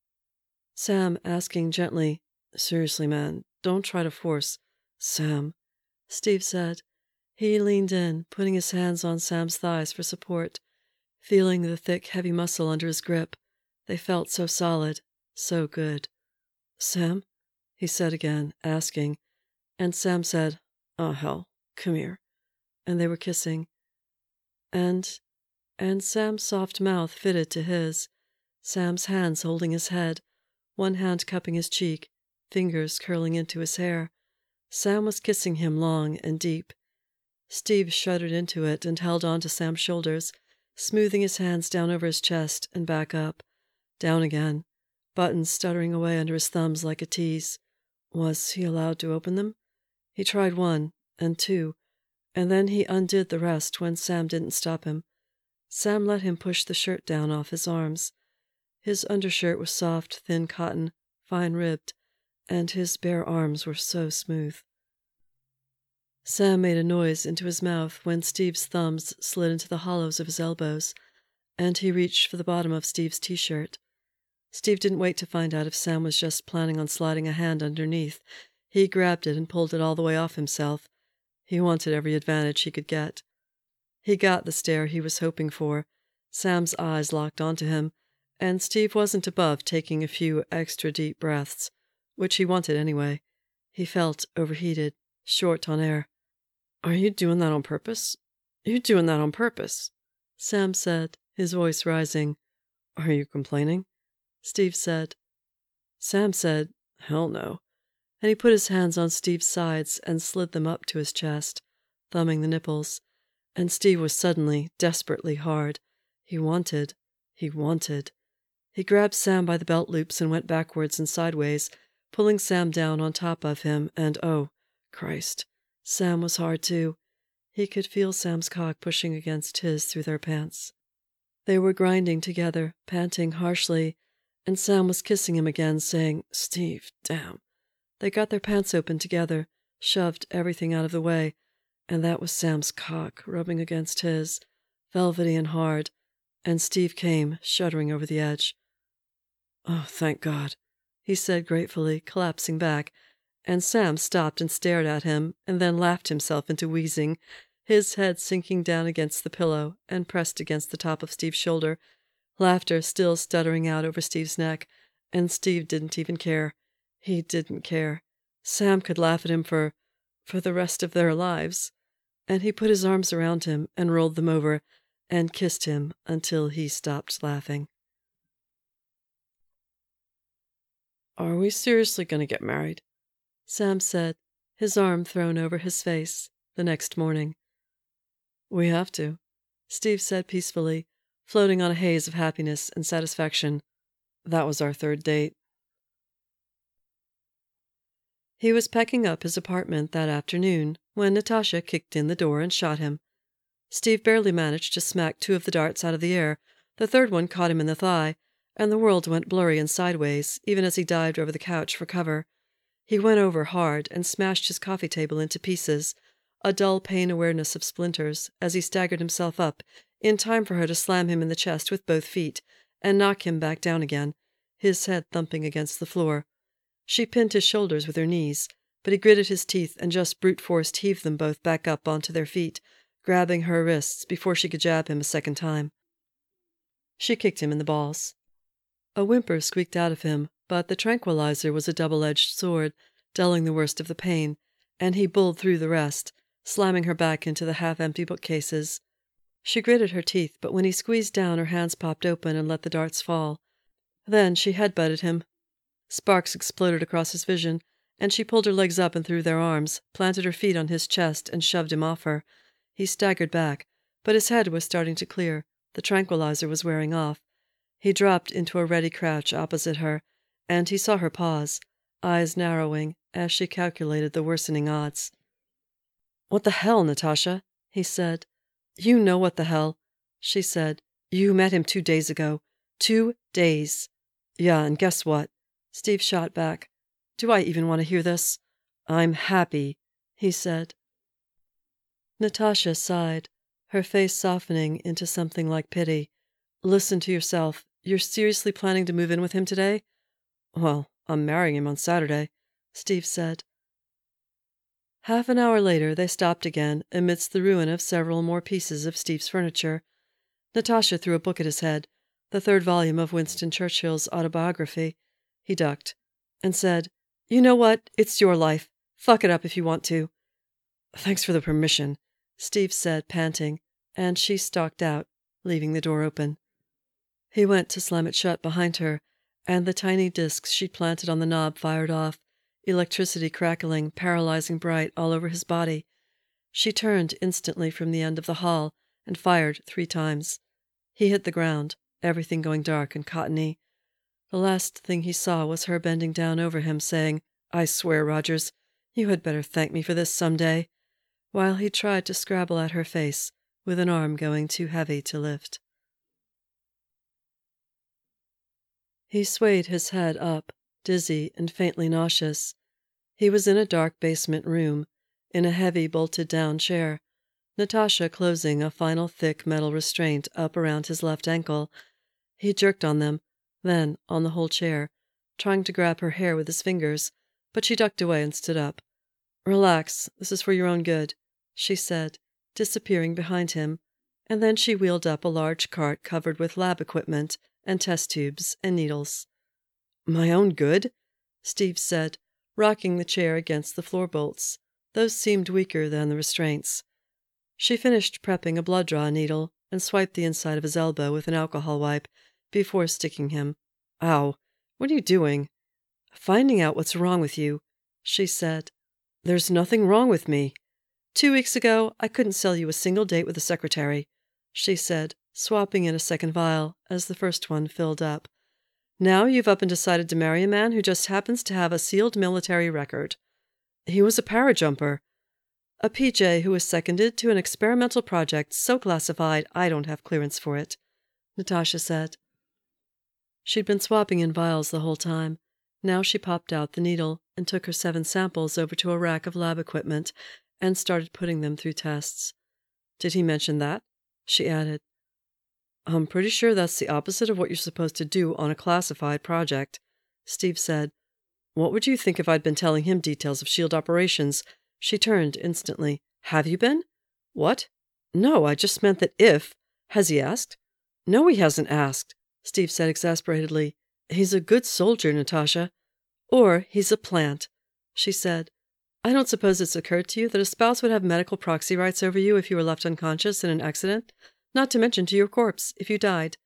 Sam asking gently, "Seriously, man, don't try to force." "Sam," Steve said. He leaned in, putting his hands on Sam's thighs for support, feeling the thick, heavy muscle under his grip. They felt so solid, so good. "Sam?" he said again, asking. And Sam said, "Oh, hell, come here." And they were kissing. And, and Sam's soft mouth fitted to his, Sam's hands holding his head, one hand cupping his cheek, fingers curling into his hair. Sam was kissing him long and deep. Steve shuddered into it and held on to Sam's shoulders, smoothing his hands down over his chest and back up, down again, buttons stuttering away under his thumbs like a tease. Was he allowed to open them? He tried one, and two, and then he undid the rest when Sam didn't stop him. Sam let him push the shirt down off his arms. His undershirt was soft, thin cotton, fine-ribbed, and his bare arms were so smooth. Sam made a noise into his mouth when Steve's thumbs slid into the hollows of his elbows, and he reached for the bottom of Steve's t-shirt. Steve didn't wait to find out if Sam was just planning on sliding a hand underneath. He grabbed it and pulled it all the way off himself. He wanted every advantage he could get. He got the stare he was hoping for. Sam's eyes locked onto him, and Steve wasn't above taking a few extra deep breaths, which he wanted anyway. He felt overheated, short on air. "Are you doing that on purpose? You're doing that on purpose," Sam said, his voice rising. "Are you complaining?" Steve said. Sam said, "Hell no," and he put his hands on Steve's sides and slid them up to his chest, thumbing the nipples. And Steve was suddenly, desperately hard. He wanted, he wanted. He grabbed Sam by the belt loops and went backwards and sideways, pulling Sam down on top of him, and oh, Christ, Sam was hard too. He could feel Sam's cock pushing against his through their pants. They were grinding together, panting harshly, and Sam was kissing him again, saying, "Steve, damn." They got their pants open together, shoved everything out of the way, and that was Sam's cock rubbing against his, velvety and hard, and Steve came, shuddering over the edge. "Oh, thank God," he said gratefully, collapsing back, and Sam stopped and stared at him, and then laughed himself into wheezing, his head sinking down against the pillow and pressed against the top of Steve's shoulder, laughter still stuttering out over Steve's neck, and Steve didn't even care. He didn't care. Sam could laugh at him for, for the rest of their lives. And he put his arms around him and rolled them over and kissed him until he stopped laughing. "Are we seriously going to get married?" Sam said, his arm thrown over his face, the next morning. "We have to," Steve said peacefully, floating on a haze of happiness and satisfaction. "That was our third date." He was packing up his apartment that afternoon when Natasha kicked in the door and shot him. Steve barely managed to smack two of the darts out of the air. The third one caught him in the thigh, and the world went blurry and sideways, even as he dived over the couch for cover. He went over hard and smashed his coffee table into pieces, a dull pain awareness of splinters, as he staggered himself up, in time for her to slam him in the chest with both feet, and knock him back down again, his head thumping against the floor. She pinned his shoulders with her knees, but he gritted his teeth and just brute-forced heaved them both back up onto their feet, grabbing her wrists before she could jab him a second time. She kicked him in the balls. A whimper squeaked out of him, but the tranquilizer was a double-edged sword, dulling the worst of the pain, and he bulled through the rest, slamming her back into the half-empty bookcases. She gritted her teeth, but when he squeezed down, her hands popped open and let the darts fall. Then she headbutted him. Sparks exploded across his vision, and she pulled her legs up and through their arms, planted her feet on his chest, and shoved him off her. He staggered back, but his head was starting to clear. The tranquilizer was wearing off. He dropped into a ready crouch opposite her, and he saw her pause, eyes narrowing, as she calculated the worsening odds. "What the hell, Natasha?" he said. "You know what the hell," she said. "You met him two days ago. Two days." "Yeah, and guess what?" Steve shot back. "Do I even want to hear this?" "I'm happy," he said. Natasha sighed, her face softening into something like pity. "Listen to yourself. You're seriously planning to move in with him today?" "Well, I'm marrying him on Saturday," Steve said. Half an hour later, they stopped again, amidst the ruin of several more pieces of Steve's furniture. Natasha threw a book at his head, the third volume of Winston Churchill's autobiography. He ducked, and said, "You know what? It's your life. Fuck it up if you want to." "Thanks for the permission," Steve said, panting, and she stalked out, leaving the door open. He went to slam it shut behind her, and the tiny discs she'd planted on the knob fired off, electricity crackling, paralyzing bright all over his body. She turned instantly from the end of the hall and fired three times. He hit the ground, everything going dark and cottony. The last thing he saw was her bending down over him, saying, "I swear, Rogers, you had better thank me for this some day," while he tried to scrabble at her face, with an arm going too heavy to lift. He swayed his head up, dizzy and faintly nauseous. He was in a dark basement room, in a heavy bolted-down chair, Natasha closing a final thick metal restraint up around his left ankle. He jerked on them, then on the whole chair, trying to grab her hair with his fingers, but she ducked away and stood up. "Relax, this is for your own good," she said, disappearing behind him, and then she wheeled up a large cart covered with lab equipment and test tubes and needles. "My own good?" Steve said, rocking the chair against the floor bolts. Those seemed weaker than the restraints. She finished prepping a blood draw needle and swiped the inside of his elbow with an alcohol wipe before sticking him. "Ow, what are you doing?" "Finding out what's wrong with you," she said. "There's nothing wrong with me. Two weeks ago, I couldn't sell you a single date with a secretary," she said, swapping in a second vial as the first one filled up. "Now you've up and decided to marry a man who just happens to have a sealed military record. He was a parajumper. A P J who was seconded to an experimental project so classified I don't have clearance for it," Natasha said. She'd been swapping in vials the whole time. Now she popped out the needle and took her seven samples over to a rack of lab equipment and started putting them through tests. "Did he mention that?" she added. "I'm pretty sure that's the opposite of what you're supposed to do on a classified project," Steve said. "What would you think if I'd been telling him details of SHIELD operations?" She turned instantly. "Have you been?" "What? No, I just meant that if—" "Has he asked?" "No, he hasn't asked," Steve said exasperatedly. "He's a good soldier, Natasha." "Or he's a plant," she said. "I don't suppose it's occurred to you that a spouse would have medical proxy rights over you if you were left unconscious in an accident, not to mention to your corpse if you died."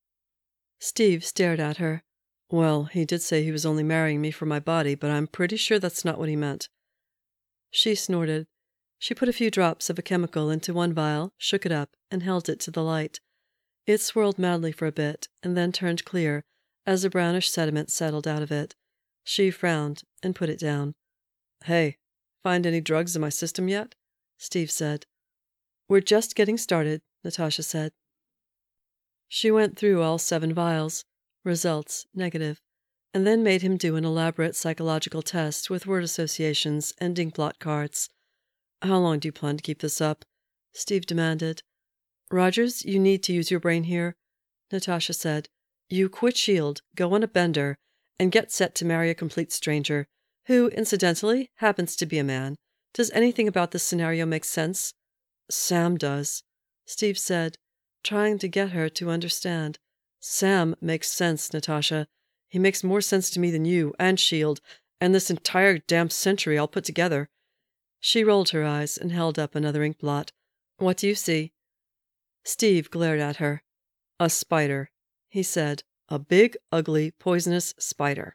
Steve stared at her. "Well, he did say he was only marrying me for my body, but I'm pretty sure that's not what he meant." She snorted. She put a few drops of a chemical into one vial, shook it up, and held it to the light. It swirled madly for a bit, and then turned clear, as a brownish sediment settled out of it. She frowned and put it down. Hey, find any drugs in my system yet? Steve said. We're just getting started, Natasha said. She went through all seven vials, results negative, and then made him do an elaborate psychological test with word associations and ink blot cards. How long do you plan to keep this up? Steve demanded. Rogers, you need to use your brain here, Natasha said. You quit S H I E L D, go on a bender, and get set to marry a complete stranger, who, incidentally, happens to be a man. Does anything about this scenario make sense? Sam does, Steve said, trying to get her to understand. Sam makes sense, Natasha. He makes more sense to me than you, and S H I E L D, and this entire damn century all put together. She rolled her eyes and held up another ink blot. What do you see? Steve glared at her. A spider, he said. A big, ugly, poisonous spider.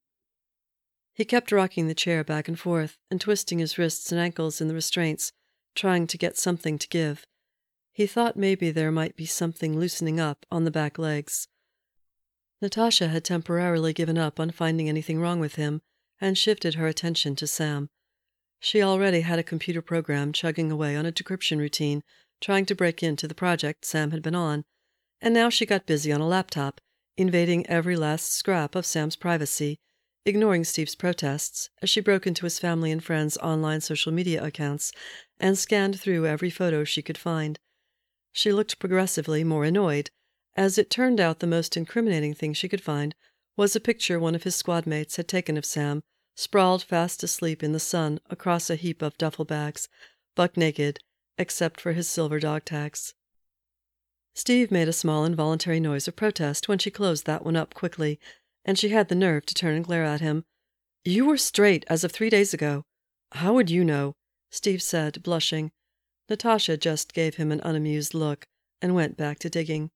He kept rocking the chair back and forth and twisting his wrists and ankles in the restraints, trying to get something to give. He thought maybe there might be something loosening up on the back legs. Natasha had temporarily given up on finding anything wrong with him and shifted her attention to Sam. She already had a computer program chugging away on a decryption routine, trying to break into the project Sam had been on, and now she got busy on a laptop, invading every last scrap of Sam's privacy, ignoring Steve's protests as she broke into his family and friends' online social media accounts and scanned through every photo she could find. She looked progressively more annoyed, as it turned out the most incriminating thing she could find was a picture one of his squad mates had taken of Sam, sprawled fast asleep in the sun across a heap of duffel bags, buck naked, except for his silver dog tags. Steve made a small involuntary noise of protest when she closed that one up quickly, and she had the nerve to turn and glare at him. You were straight as of three days ago. How would you know? Steve said, blushing. Natasha just gave him an unamused look and went back to digging.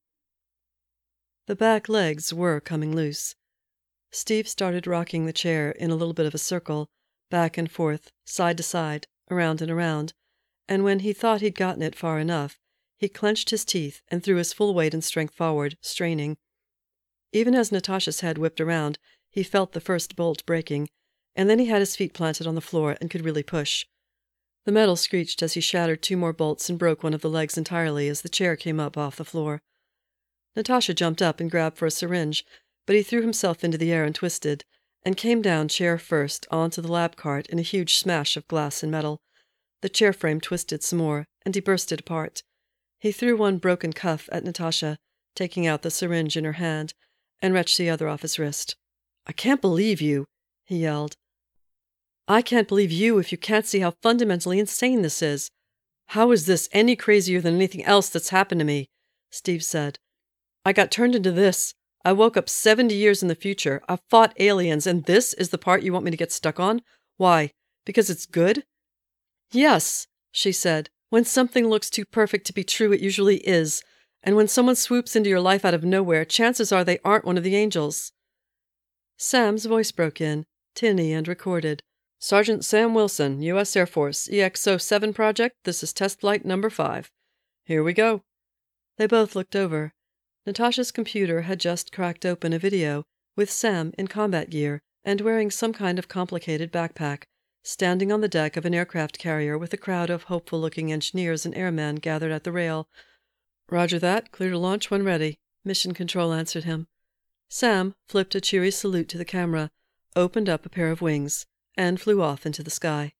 The back legs were coming loose. Steve started rocking the chair in a little bit of a circle, back and forth, side to side, around and around, and when he thought he'd gotten it far enough, he clenched his teeth and threw his full weight and strength forward, straining. Even as Natasha's head whipped around, he felt the first bolt breaking, and then he had his feet planted on the floor and could really push. The metal screeched as he shattered two more bolts and broke one of the legs entirely as the chair came up off the floor. Natasha jumped up and grabbed for a syringe, but he threw himself into the air and twisted, and came down chair first onto the lab cart in a huge smash of glass and metal. The chair frame twisted some more, and he burst it apart. He threw one broken cuff at Natasha, taking out the syringe in her hand, and wrenched the other off his wrist. I can't believe you, he yelled. I can't believe you if you can't see how fundamentally insane this is. How is this any crazier than anything else that's happened to me? Steve said. I got turned into this. I woke up seventy years in the future. I fought aliens, and this is the part you want me to get stuck on? Why? Because it's good? Yes, she said. When something looks too perfect to be true, it usually is. And when someone swoops into your life out of nowhere, chances are they aren't one of the angels. Sam's voice broke in, tinny and recorded. Sergeant Sam Wilson, U S Air Force, E X O seven Project, this is test flight number five. Here we go. They both looked over. Natasha's computer had just cracked open a video with Sam in combat gear and wearing some kind of complicated backpack, standing on the deck of an aircraft carrier with a crowd of hopeful-looking engineers and airmen gathered at the rail. Roger that, clear to launch when ready, Mission Control answered him. Sam flipped a cheery salute to the camera, opened up a pair of wings, and flew off into the sky.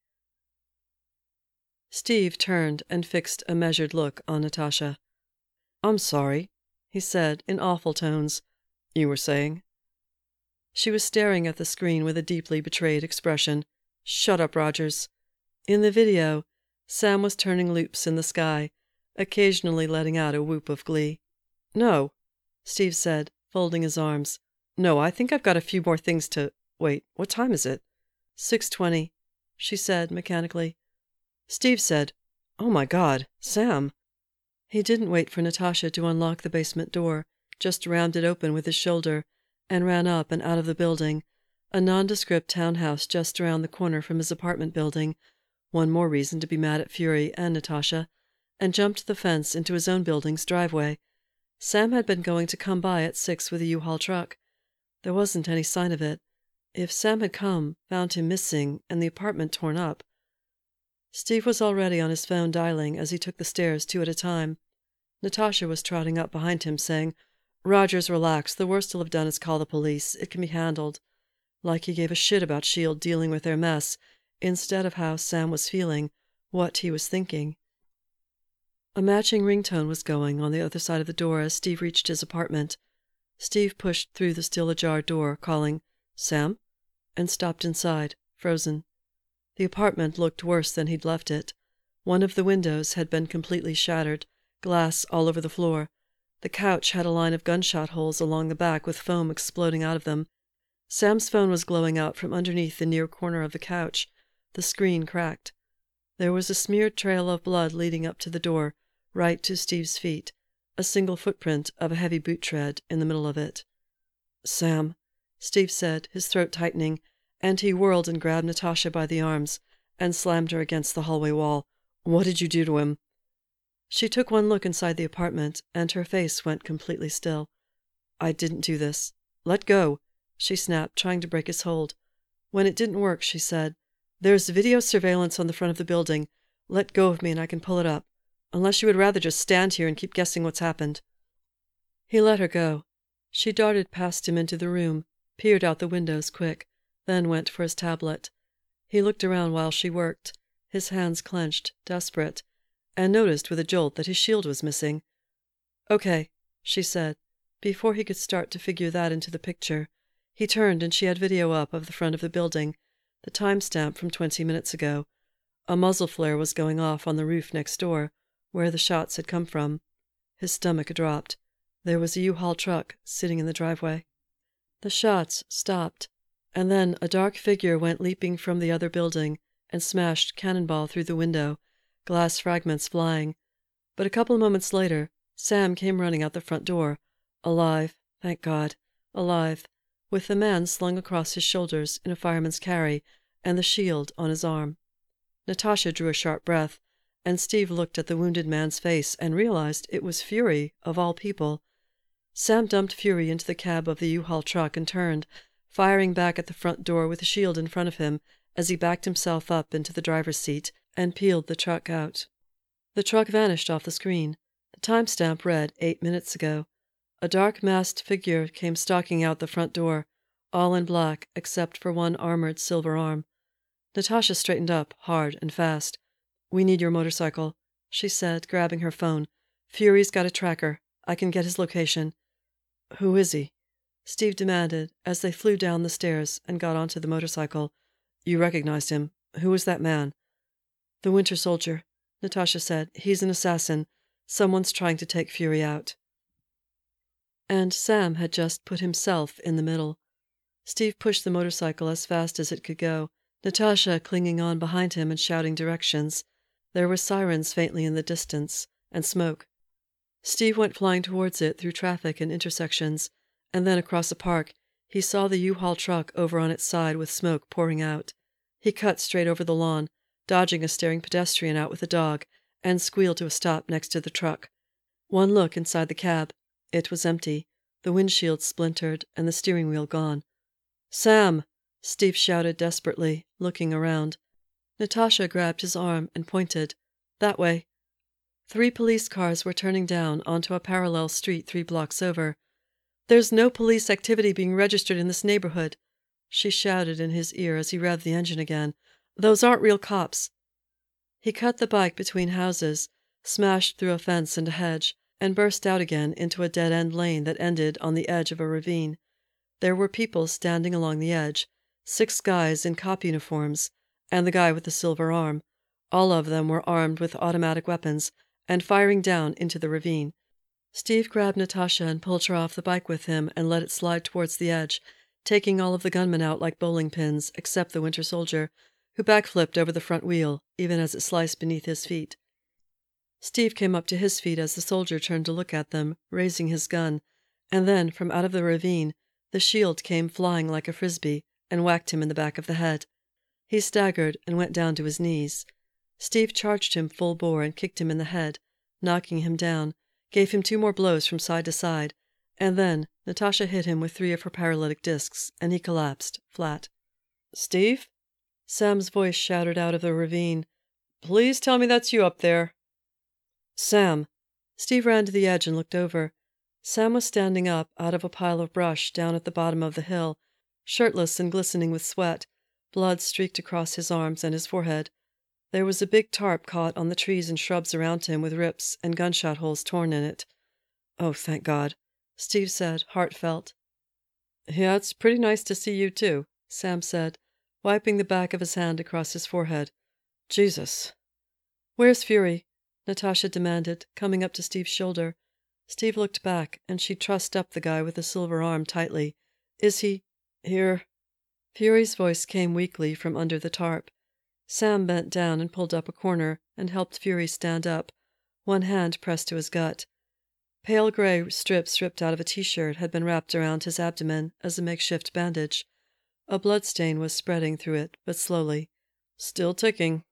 Steve turned and fixed a measured look on Natasha. I'm sorry, he said in awful tones. You were saying? She was staring at the screen with a deeply betrayed expression. Shut up, Rogers. In the video, Sam was turning loops in the sky, occasionally letting out a whoop of glee. No, Steve said, folding his arms. No, I think I've got a few more things to... Wait, what time is it? Six twenty, she said mechanically. Steve said, Oh my God, Sam. He didn't wait for Natasha to unlock the basement door, just rammed it open with his shoulder, and ran up and out of the building, a nondescript townhouse just around the corner from his apartment building, one more reason to be mad at Fury and Natasha, and jumped the fence into his own building's driveway. Sam had been going to come by at six with a U-Haul truck. There wasn't any sign of it. If Sam had come, found him missing, and the apartment torn up... Steve was already on his phone dialing as he took the stairs two at a time. Natasha was trotting up behind him, saying, "Rogers, relax. The worst he'll have done is call the police. It can be handled." Like he gave a shit about S H I E L D dealing with their mess, instead of how Sam was feeling, what he was thinking. A matching ringtone was going on the other side of the door as Steve reached his apartment. Steve pushed through the still ajar door, calling, "Sam?" and stopped inside, frozen. The apartment looked worse than he'd left it. One of the windows had been completely shattered, glass all over the floor. The couch had a line of gunshot holes along the back with foam exploding out of them. Sam's phone was glowing out from underneath the near corner of the couch. The screen cracked. There was a smeared trail of blood leading up to the door, right to Steve's feet, a single footprint of a heavy boot tread in the middle of it. "Sam," Steve said, his throat tightening, and he whirled and grabbed Natasha by the arms and slammed her against the hallway wall. "What did you do to him?" She took one look inside the apartment, and her face went completely still. "I didn't do this." "Let go," she snapped, trying to break his hold. When it didn't work, she said, "There's video surveillance on the front of the building. Let go of me and I can pull it up. Unless you would rather just stand here and keep guessing what's happened." He let her go. She darted past him into the room, peered out the windows quick, then went for his tablet. He looked around while she worked, his hands clenched, desperate, and noticed with a jolt that his shield was missing. "Okay," she said, before he could start to figure that into the picture. He turned and she had video up of the front of the building, the timestamp from twenty minutes ago. A muzzle flare was going off on the roof next door, where the shots had come from. His stomach dropped. There was a U-Haul truck sitting in the driveway. The shots stopped, and then a dark figure went leaping from the other building and smashed Cannonball through the window, glass fragments flying. But a couple moments later, Sam came running out the front door, alive, thank God, alive, with the man slung across his shoulders in a fireman's carry and the shield on his arm. Natasha drew a sharp breath, and Steve looked at the wounded man's face and realized it was Fury, of all people. Sam dumped Fury into the cab of the U-Haul truck and turned, firing back at the front door with the shield in front of him as he backed himself up into the driver's seat and peeled the truck out. The truck vanished off the screen. The timestamp read eight minutes ago. A dark masked figure came stalking out the front door, all in black except for one armored silver arm. Natasha straightened up, hard and fast. "We need your motorcycle," she said, grabbing her phone. "Fury's got a tracker. I can get his location." "Who is he?" Steve demanded as they flew down the stairs and got onto the motorcycle. "You recognized him. Who was that man?" "The Winter Soldier," Natasha said. "He's an assassin. Someone's trying to take Fury out." And Sam had just put himself in the middle. Steve pushed the motorcycle as fast as it could go, Natasha clinging on behind him and shouting directions. There were sirens faintly in the distance, and smoke. Steve went flying towards it through traffic and intersections, and then across a park. He saw the U-Haul truck over on its side with smoke pouring out. He cut straight over the lawn, dodging a staring pedestrian out with a dog, and squealed to a stop next to the truck. One look inside the cab. It was empty, the windshield splintered and the steering wheel gone. "Sam!" Steve shouted desperately, looking around. Natasha grabbed his arm and pointed. "That way." Three police cars were turning down onto a parallel street three blocks over. "There's no police activity being registered in this neighborhood," she shouted in his ear as he revved the engine again. "Those aren't real cops." He cut the bike between houses, smashed through a fence and a hedge, and burst out again into a dead-end lane that ended on the edge of a ravine. There were people standing along the edge, six guys in cop uniforms, and the guy with the silver arm. All of them were armed with automatic weapons and firing down into the ravine. Steve grabbed Natasha and pulled her off the bike with him and let it slide towards the edge, taking all of the gunmen out like bowling pins, except the Winter Soldier, who backflipped over the front wheel, even as it sliced beneath his feet. Steve came up to his feet as the soldier turned to look at them, raising his gun, and then, from out of the ravine, the shield came flying like a frisbee and whacked him in the back of the head. He staggered and went down to his knees. Steve charged him full bore and kicked him in the head, knocking him down, gave him two more blows from side to side, And then Natasha hit him with three of her paralytic discs, and he collapsed, flat. "Steve?" Sam's voice shouted out of the ravine. "Please tell me that's you up there." "Sam." Steve ran to the edge and looked over. Sam was standing up out of a pile of brush down at the bottom of the hill, shirtless and glistening with sweat. Blood streaked across his arms and his forehead. There was a big tarp caught on the trees and shrubs around him with rips and gunshot holes torn in it. "Oh, thank God," Steve said, heartfelt. "Yeah, it's pretty nice to see you, too," Sam said, wiping the back of his hand across his forehead. "Jesus." "Where's Fury?" Natasha demanded, coming up to Steve's shoulder. Steve looked back, and she trussed up the guy with the silver arm tightly. "Is he here?" Fury's voice came weakly from under the tarp. Sam bent down and pulled up a corner and helped Fury stand up, one hand pressed to his gut. Pale gray strips ripped out of a T-shirt had been wrapped around his abdomen as a makeshift bandage. A blood stain was spreading through it, but slowly. "Still ticking."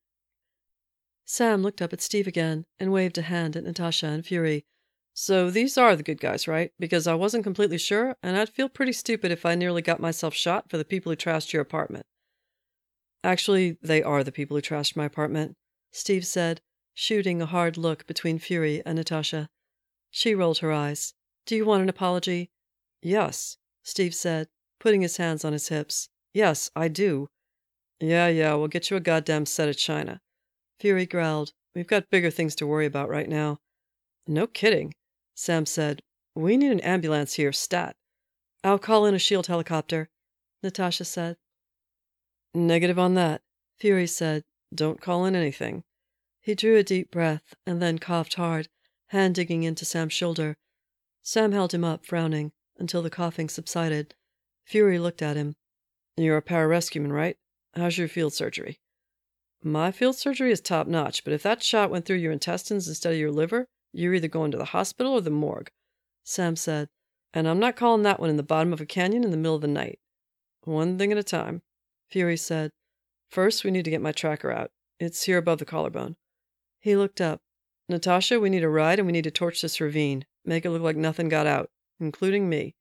Sam looked up at Steve again and waved a hand at Natasha and Fury. "So these are the good guys, right? Because I wasn't completely sure, and I'd feel pretty stupid if I nearly got myself shot for the people who trashed your apartment." "Actually, they are the people who trashed my apartment," Steve said, shooting a hard look between Fury and Natasha. She rolled her eyes. "Do you want an apology?" "Yes," Steve said, putting his hands on his hips. "Yes, I do." "Yeah, yeah, we'll get you a goddamn set of china." Fury growled. "We've got bigger things to worry about right now." "No kidding," Sam said. "We need an ambulance here, stat." "I'll call in a SHIELD helicopter," Natasha said. "Negative on that," Fury said. "Don't call in anything." He drew a deep breath and then coughed hard, hand digging into Sam's shoulder. Sam held him up, frowning, until the coughing subsided. Fury looked at him. "You're a pararescueman, right? How's your field surgery?" "My field surgery is top notch, but if that shot went through your intestines instead of your liver, you're either going to the hospital or the morgue," Sam said. "And I'm not calling that one in the bottom of a canyon in the middle of the night." "One thing at a time," Fury said. "First, we need to get my tracker out. It's here above the collarbone." He looked up. "Natasha, we need a ride and we need to torch this ravine. Make it look like nothing got out, including me."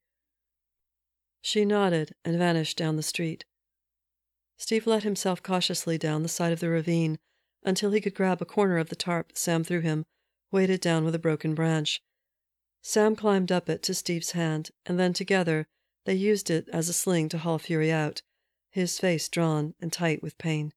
She nodded and vanished down the street. Steve let himself cautiously down the side of the ravine until he could grab a corner of the tarp Sam threw him, weighted down with a broken branch. Sam climbed up it to Steve's hand, and then together they used it as a sling to haul Fury out, his face drawn and tight with pain.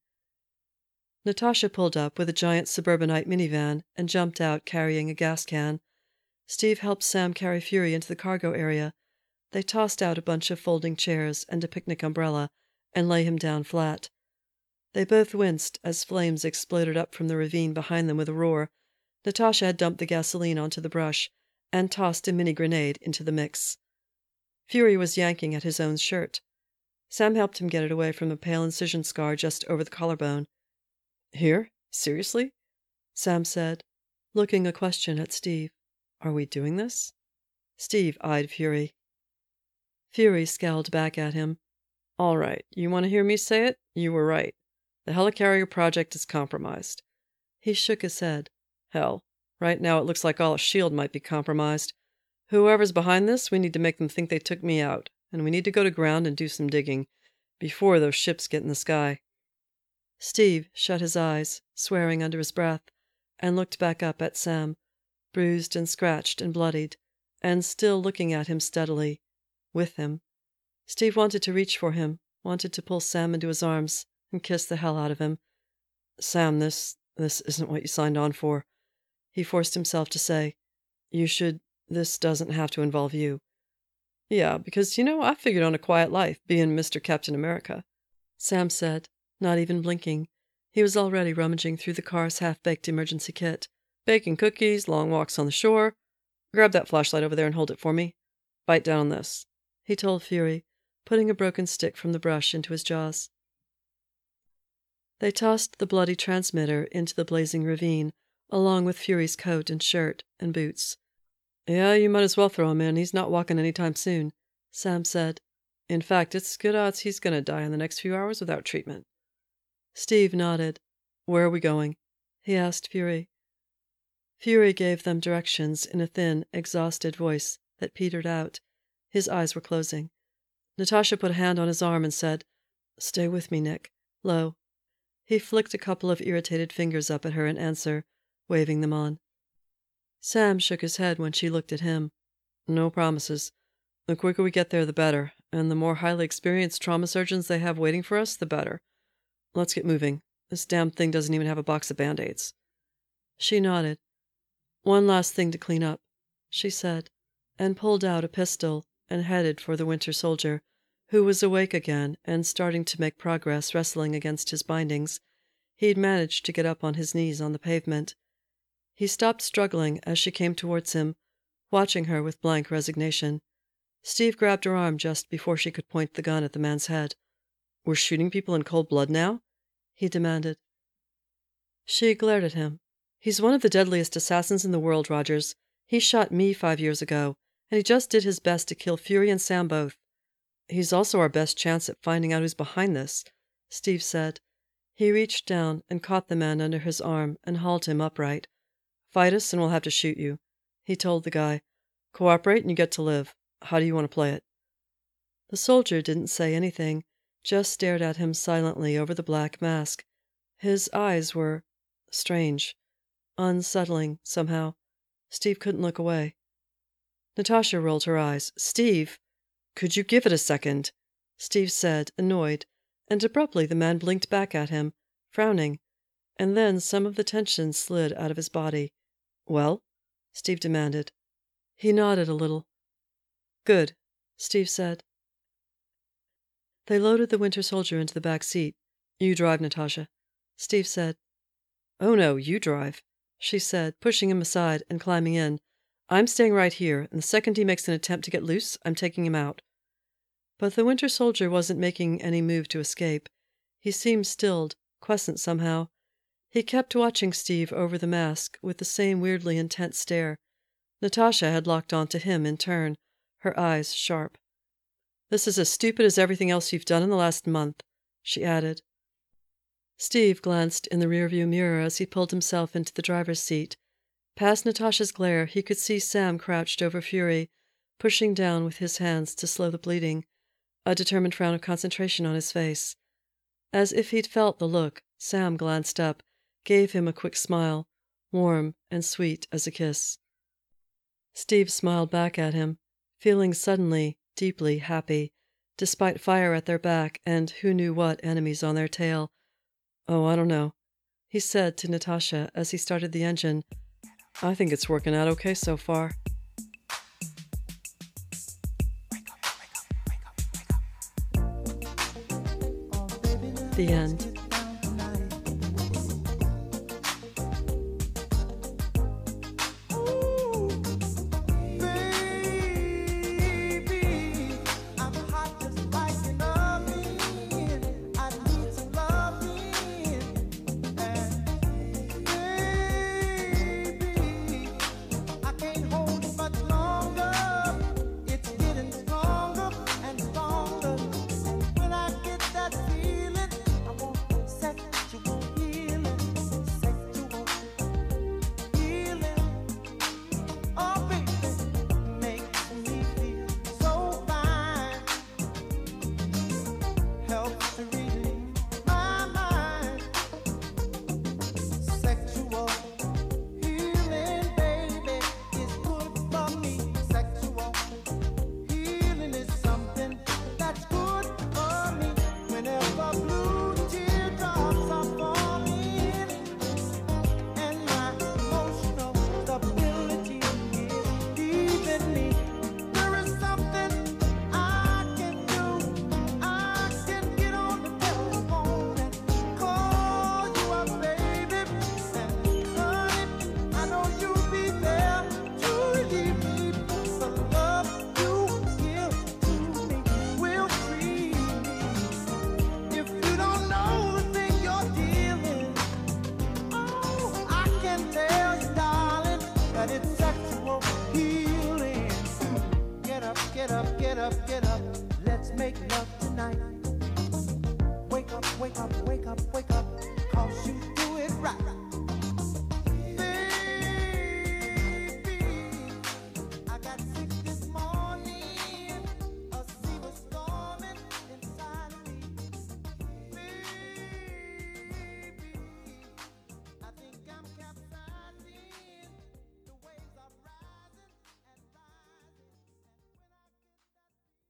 Natasha pulled up with a giant suburbanite minivan and jumped out carrying a gas can. Steve helped Sam carry Fury into the cargo area. They tossed out a bunch of folding chairs and a picnic umbrella and lay him down flat. They both winced as flames exploded up from the ravine behind them with a roar. Natasha had dumped the gasoline onto the brush and tossed a mini grenade into the mix. Fury was yanking at his own shirt. Sam helped him get it away from a pale incision scar just over the collarbone. "Here? Seriously?" Sam said, looking a question at Steve. "Are we doing this?" Steve eyed Fury. Fury scowled back at him. "All right, you want to hear me say it? You were right. The helicarrier project is compromised." He shook his head. "Hell, right now it looks like all of SHIELD might be compromised. Whoever's behind this, we need to make them think they took me out, and we need to go to ground and do some digging before those ships get in the sky." Steve shut his eyes, swearing under his breath, and looked back up at Sam, bruised and scratched and bloodied, and still looking at him steadily, with him. Steve wanted to reach for him, wanted to pull Sam into his arms and kiss the hell out of him. "Sam, this, this isn't what you signed on for," he forced himself to say. "You should, this doesn't have to involve you." "Yeah, because, you know, I figured on a quiet life, being Mister Captain America," Sam said, not even blinking. He was already rummaging through the car's half-baked emergency kit. "Baking cookies, long walks on the shore. Grab that flashlight over there and hold it for me. Bite down on this," he told Fury, putting a broken stick from the brush into his jaws. They tossed the bloody transmitter into the blazing ravine, along with Fury's coat and shirt and boots. "Yeah, you might as well throw him in. He's not walking any time soon," Sam said. "In fact, it's good odds he's going to die in the next few hours without treatment." Steve nodded. "Where are we going?" he asked Fury. Fury gave them directions in a thin, exhausted voice that petered out. His eyes were closing. Natasha put a hand on his arm and said, "Stay with me, Nick," low. He flicked a couple of irritated fingers up at her in answer, waving them on. Sam shook his head when she looked at him. "No promises. The quicker we get there, the better, and the more highly experienced trauma surgeons they have waiting for us, the better. Let's get moving. This damn thing doesn't even have a box of Band-Aids." She nodded. "One last thing to clean up," she said, and pulled out a pistol and headed for the Winter Soldier, who was awake again and starting to make progress wrestling against his bindings. He'd managed to get up on his knees on the pavement. He stopped struggling as she came towards him, watching her with blank resignation. Steve grabbed her arm just before she could point the gun at the man's head. "We're shooting people in cold blood now?" he demanded. She glared at him. "He's one of the deadliest assassins in the world, Rogers. He shot me five years ago, and he just did his best to kill Fury and Sam both. He's also our best chance at finding out who's behind this," Steve said. He reached down and caught the man under his arm and hauled him upright. "Fight us and we'll have to shoot you," he told the guy. "Cooperate and you get to live. How do you want to play it?" The soldier didn't say anything, just stared at him silently over the black mask. His eyes were strange, unsettling, somehow. Steve couldn't look away. Natasha rolled her eyes. "Steve, could you give it a second?" Steve said, annoyed, and abruptly the man blinked back at him, frowning, and then some of the tension slid out of his body. "Well?" Steve demanded. He nodded a little. "Good," Steve said. They loaded the Winter Soldier into the back seat. "You drive, Natasha," Steve said. "Oh no, you drive," she said, pushing him aside and climbing in. "I'm staying right here, and the second he makes an attempt to get loose, I'm taking him out." But the Winter Soldier wasn't making any move to escape. He seemed stilled, quiescent somehow. He kept watching Steve over the mask with the same weirdly intent stare. Natasha had locked onto him in turn, her eyes sharp. "This is as stupid as everything else you've done in the last month," she added. Steve glanced in the rearview mirror as he pulled himself into the driver's seat. Past Natasha's glare, he could see Sam crouched over Fury, pushing down with his hands to slow the bleeding, a determined frown of concentration on his face. As if he'd felt the look, Sam glanced up, gave him a quick smile, warm and sweet as a kiss. Steve smiled back at him, feeling suddenly, deeply happy, despite fire at their back and who knew what enemies on their tail. "Oh, I don't know," he said to Natasha as he started the engine. "I think it's working out okay so far." The end.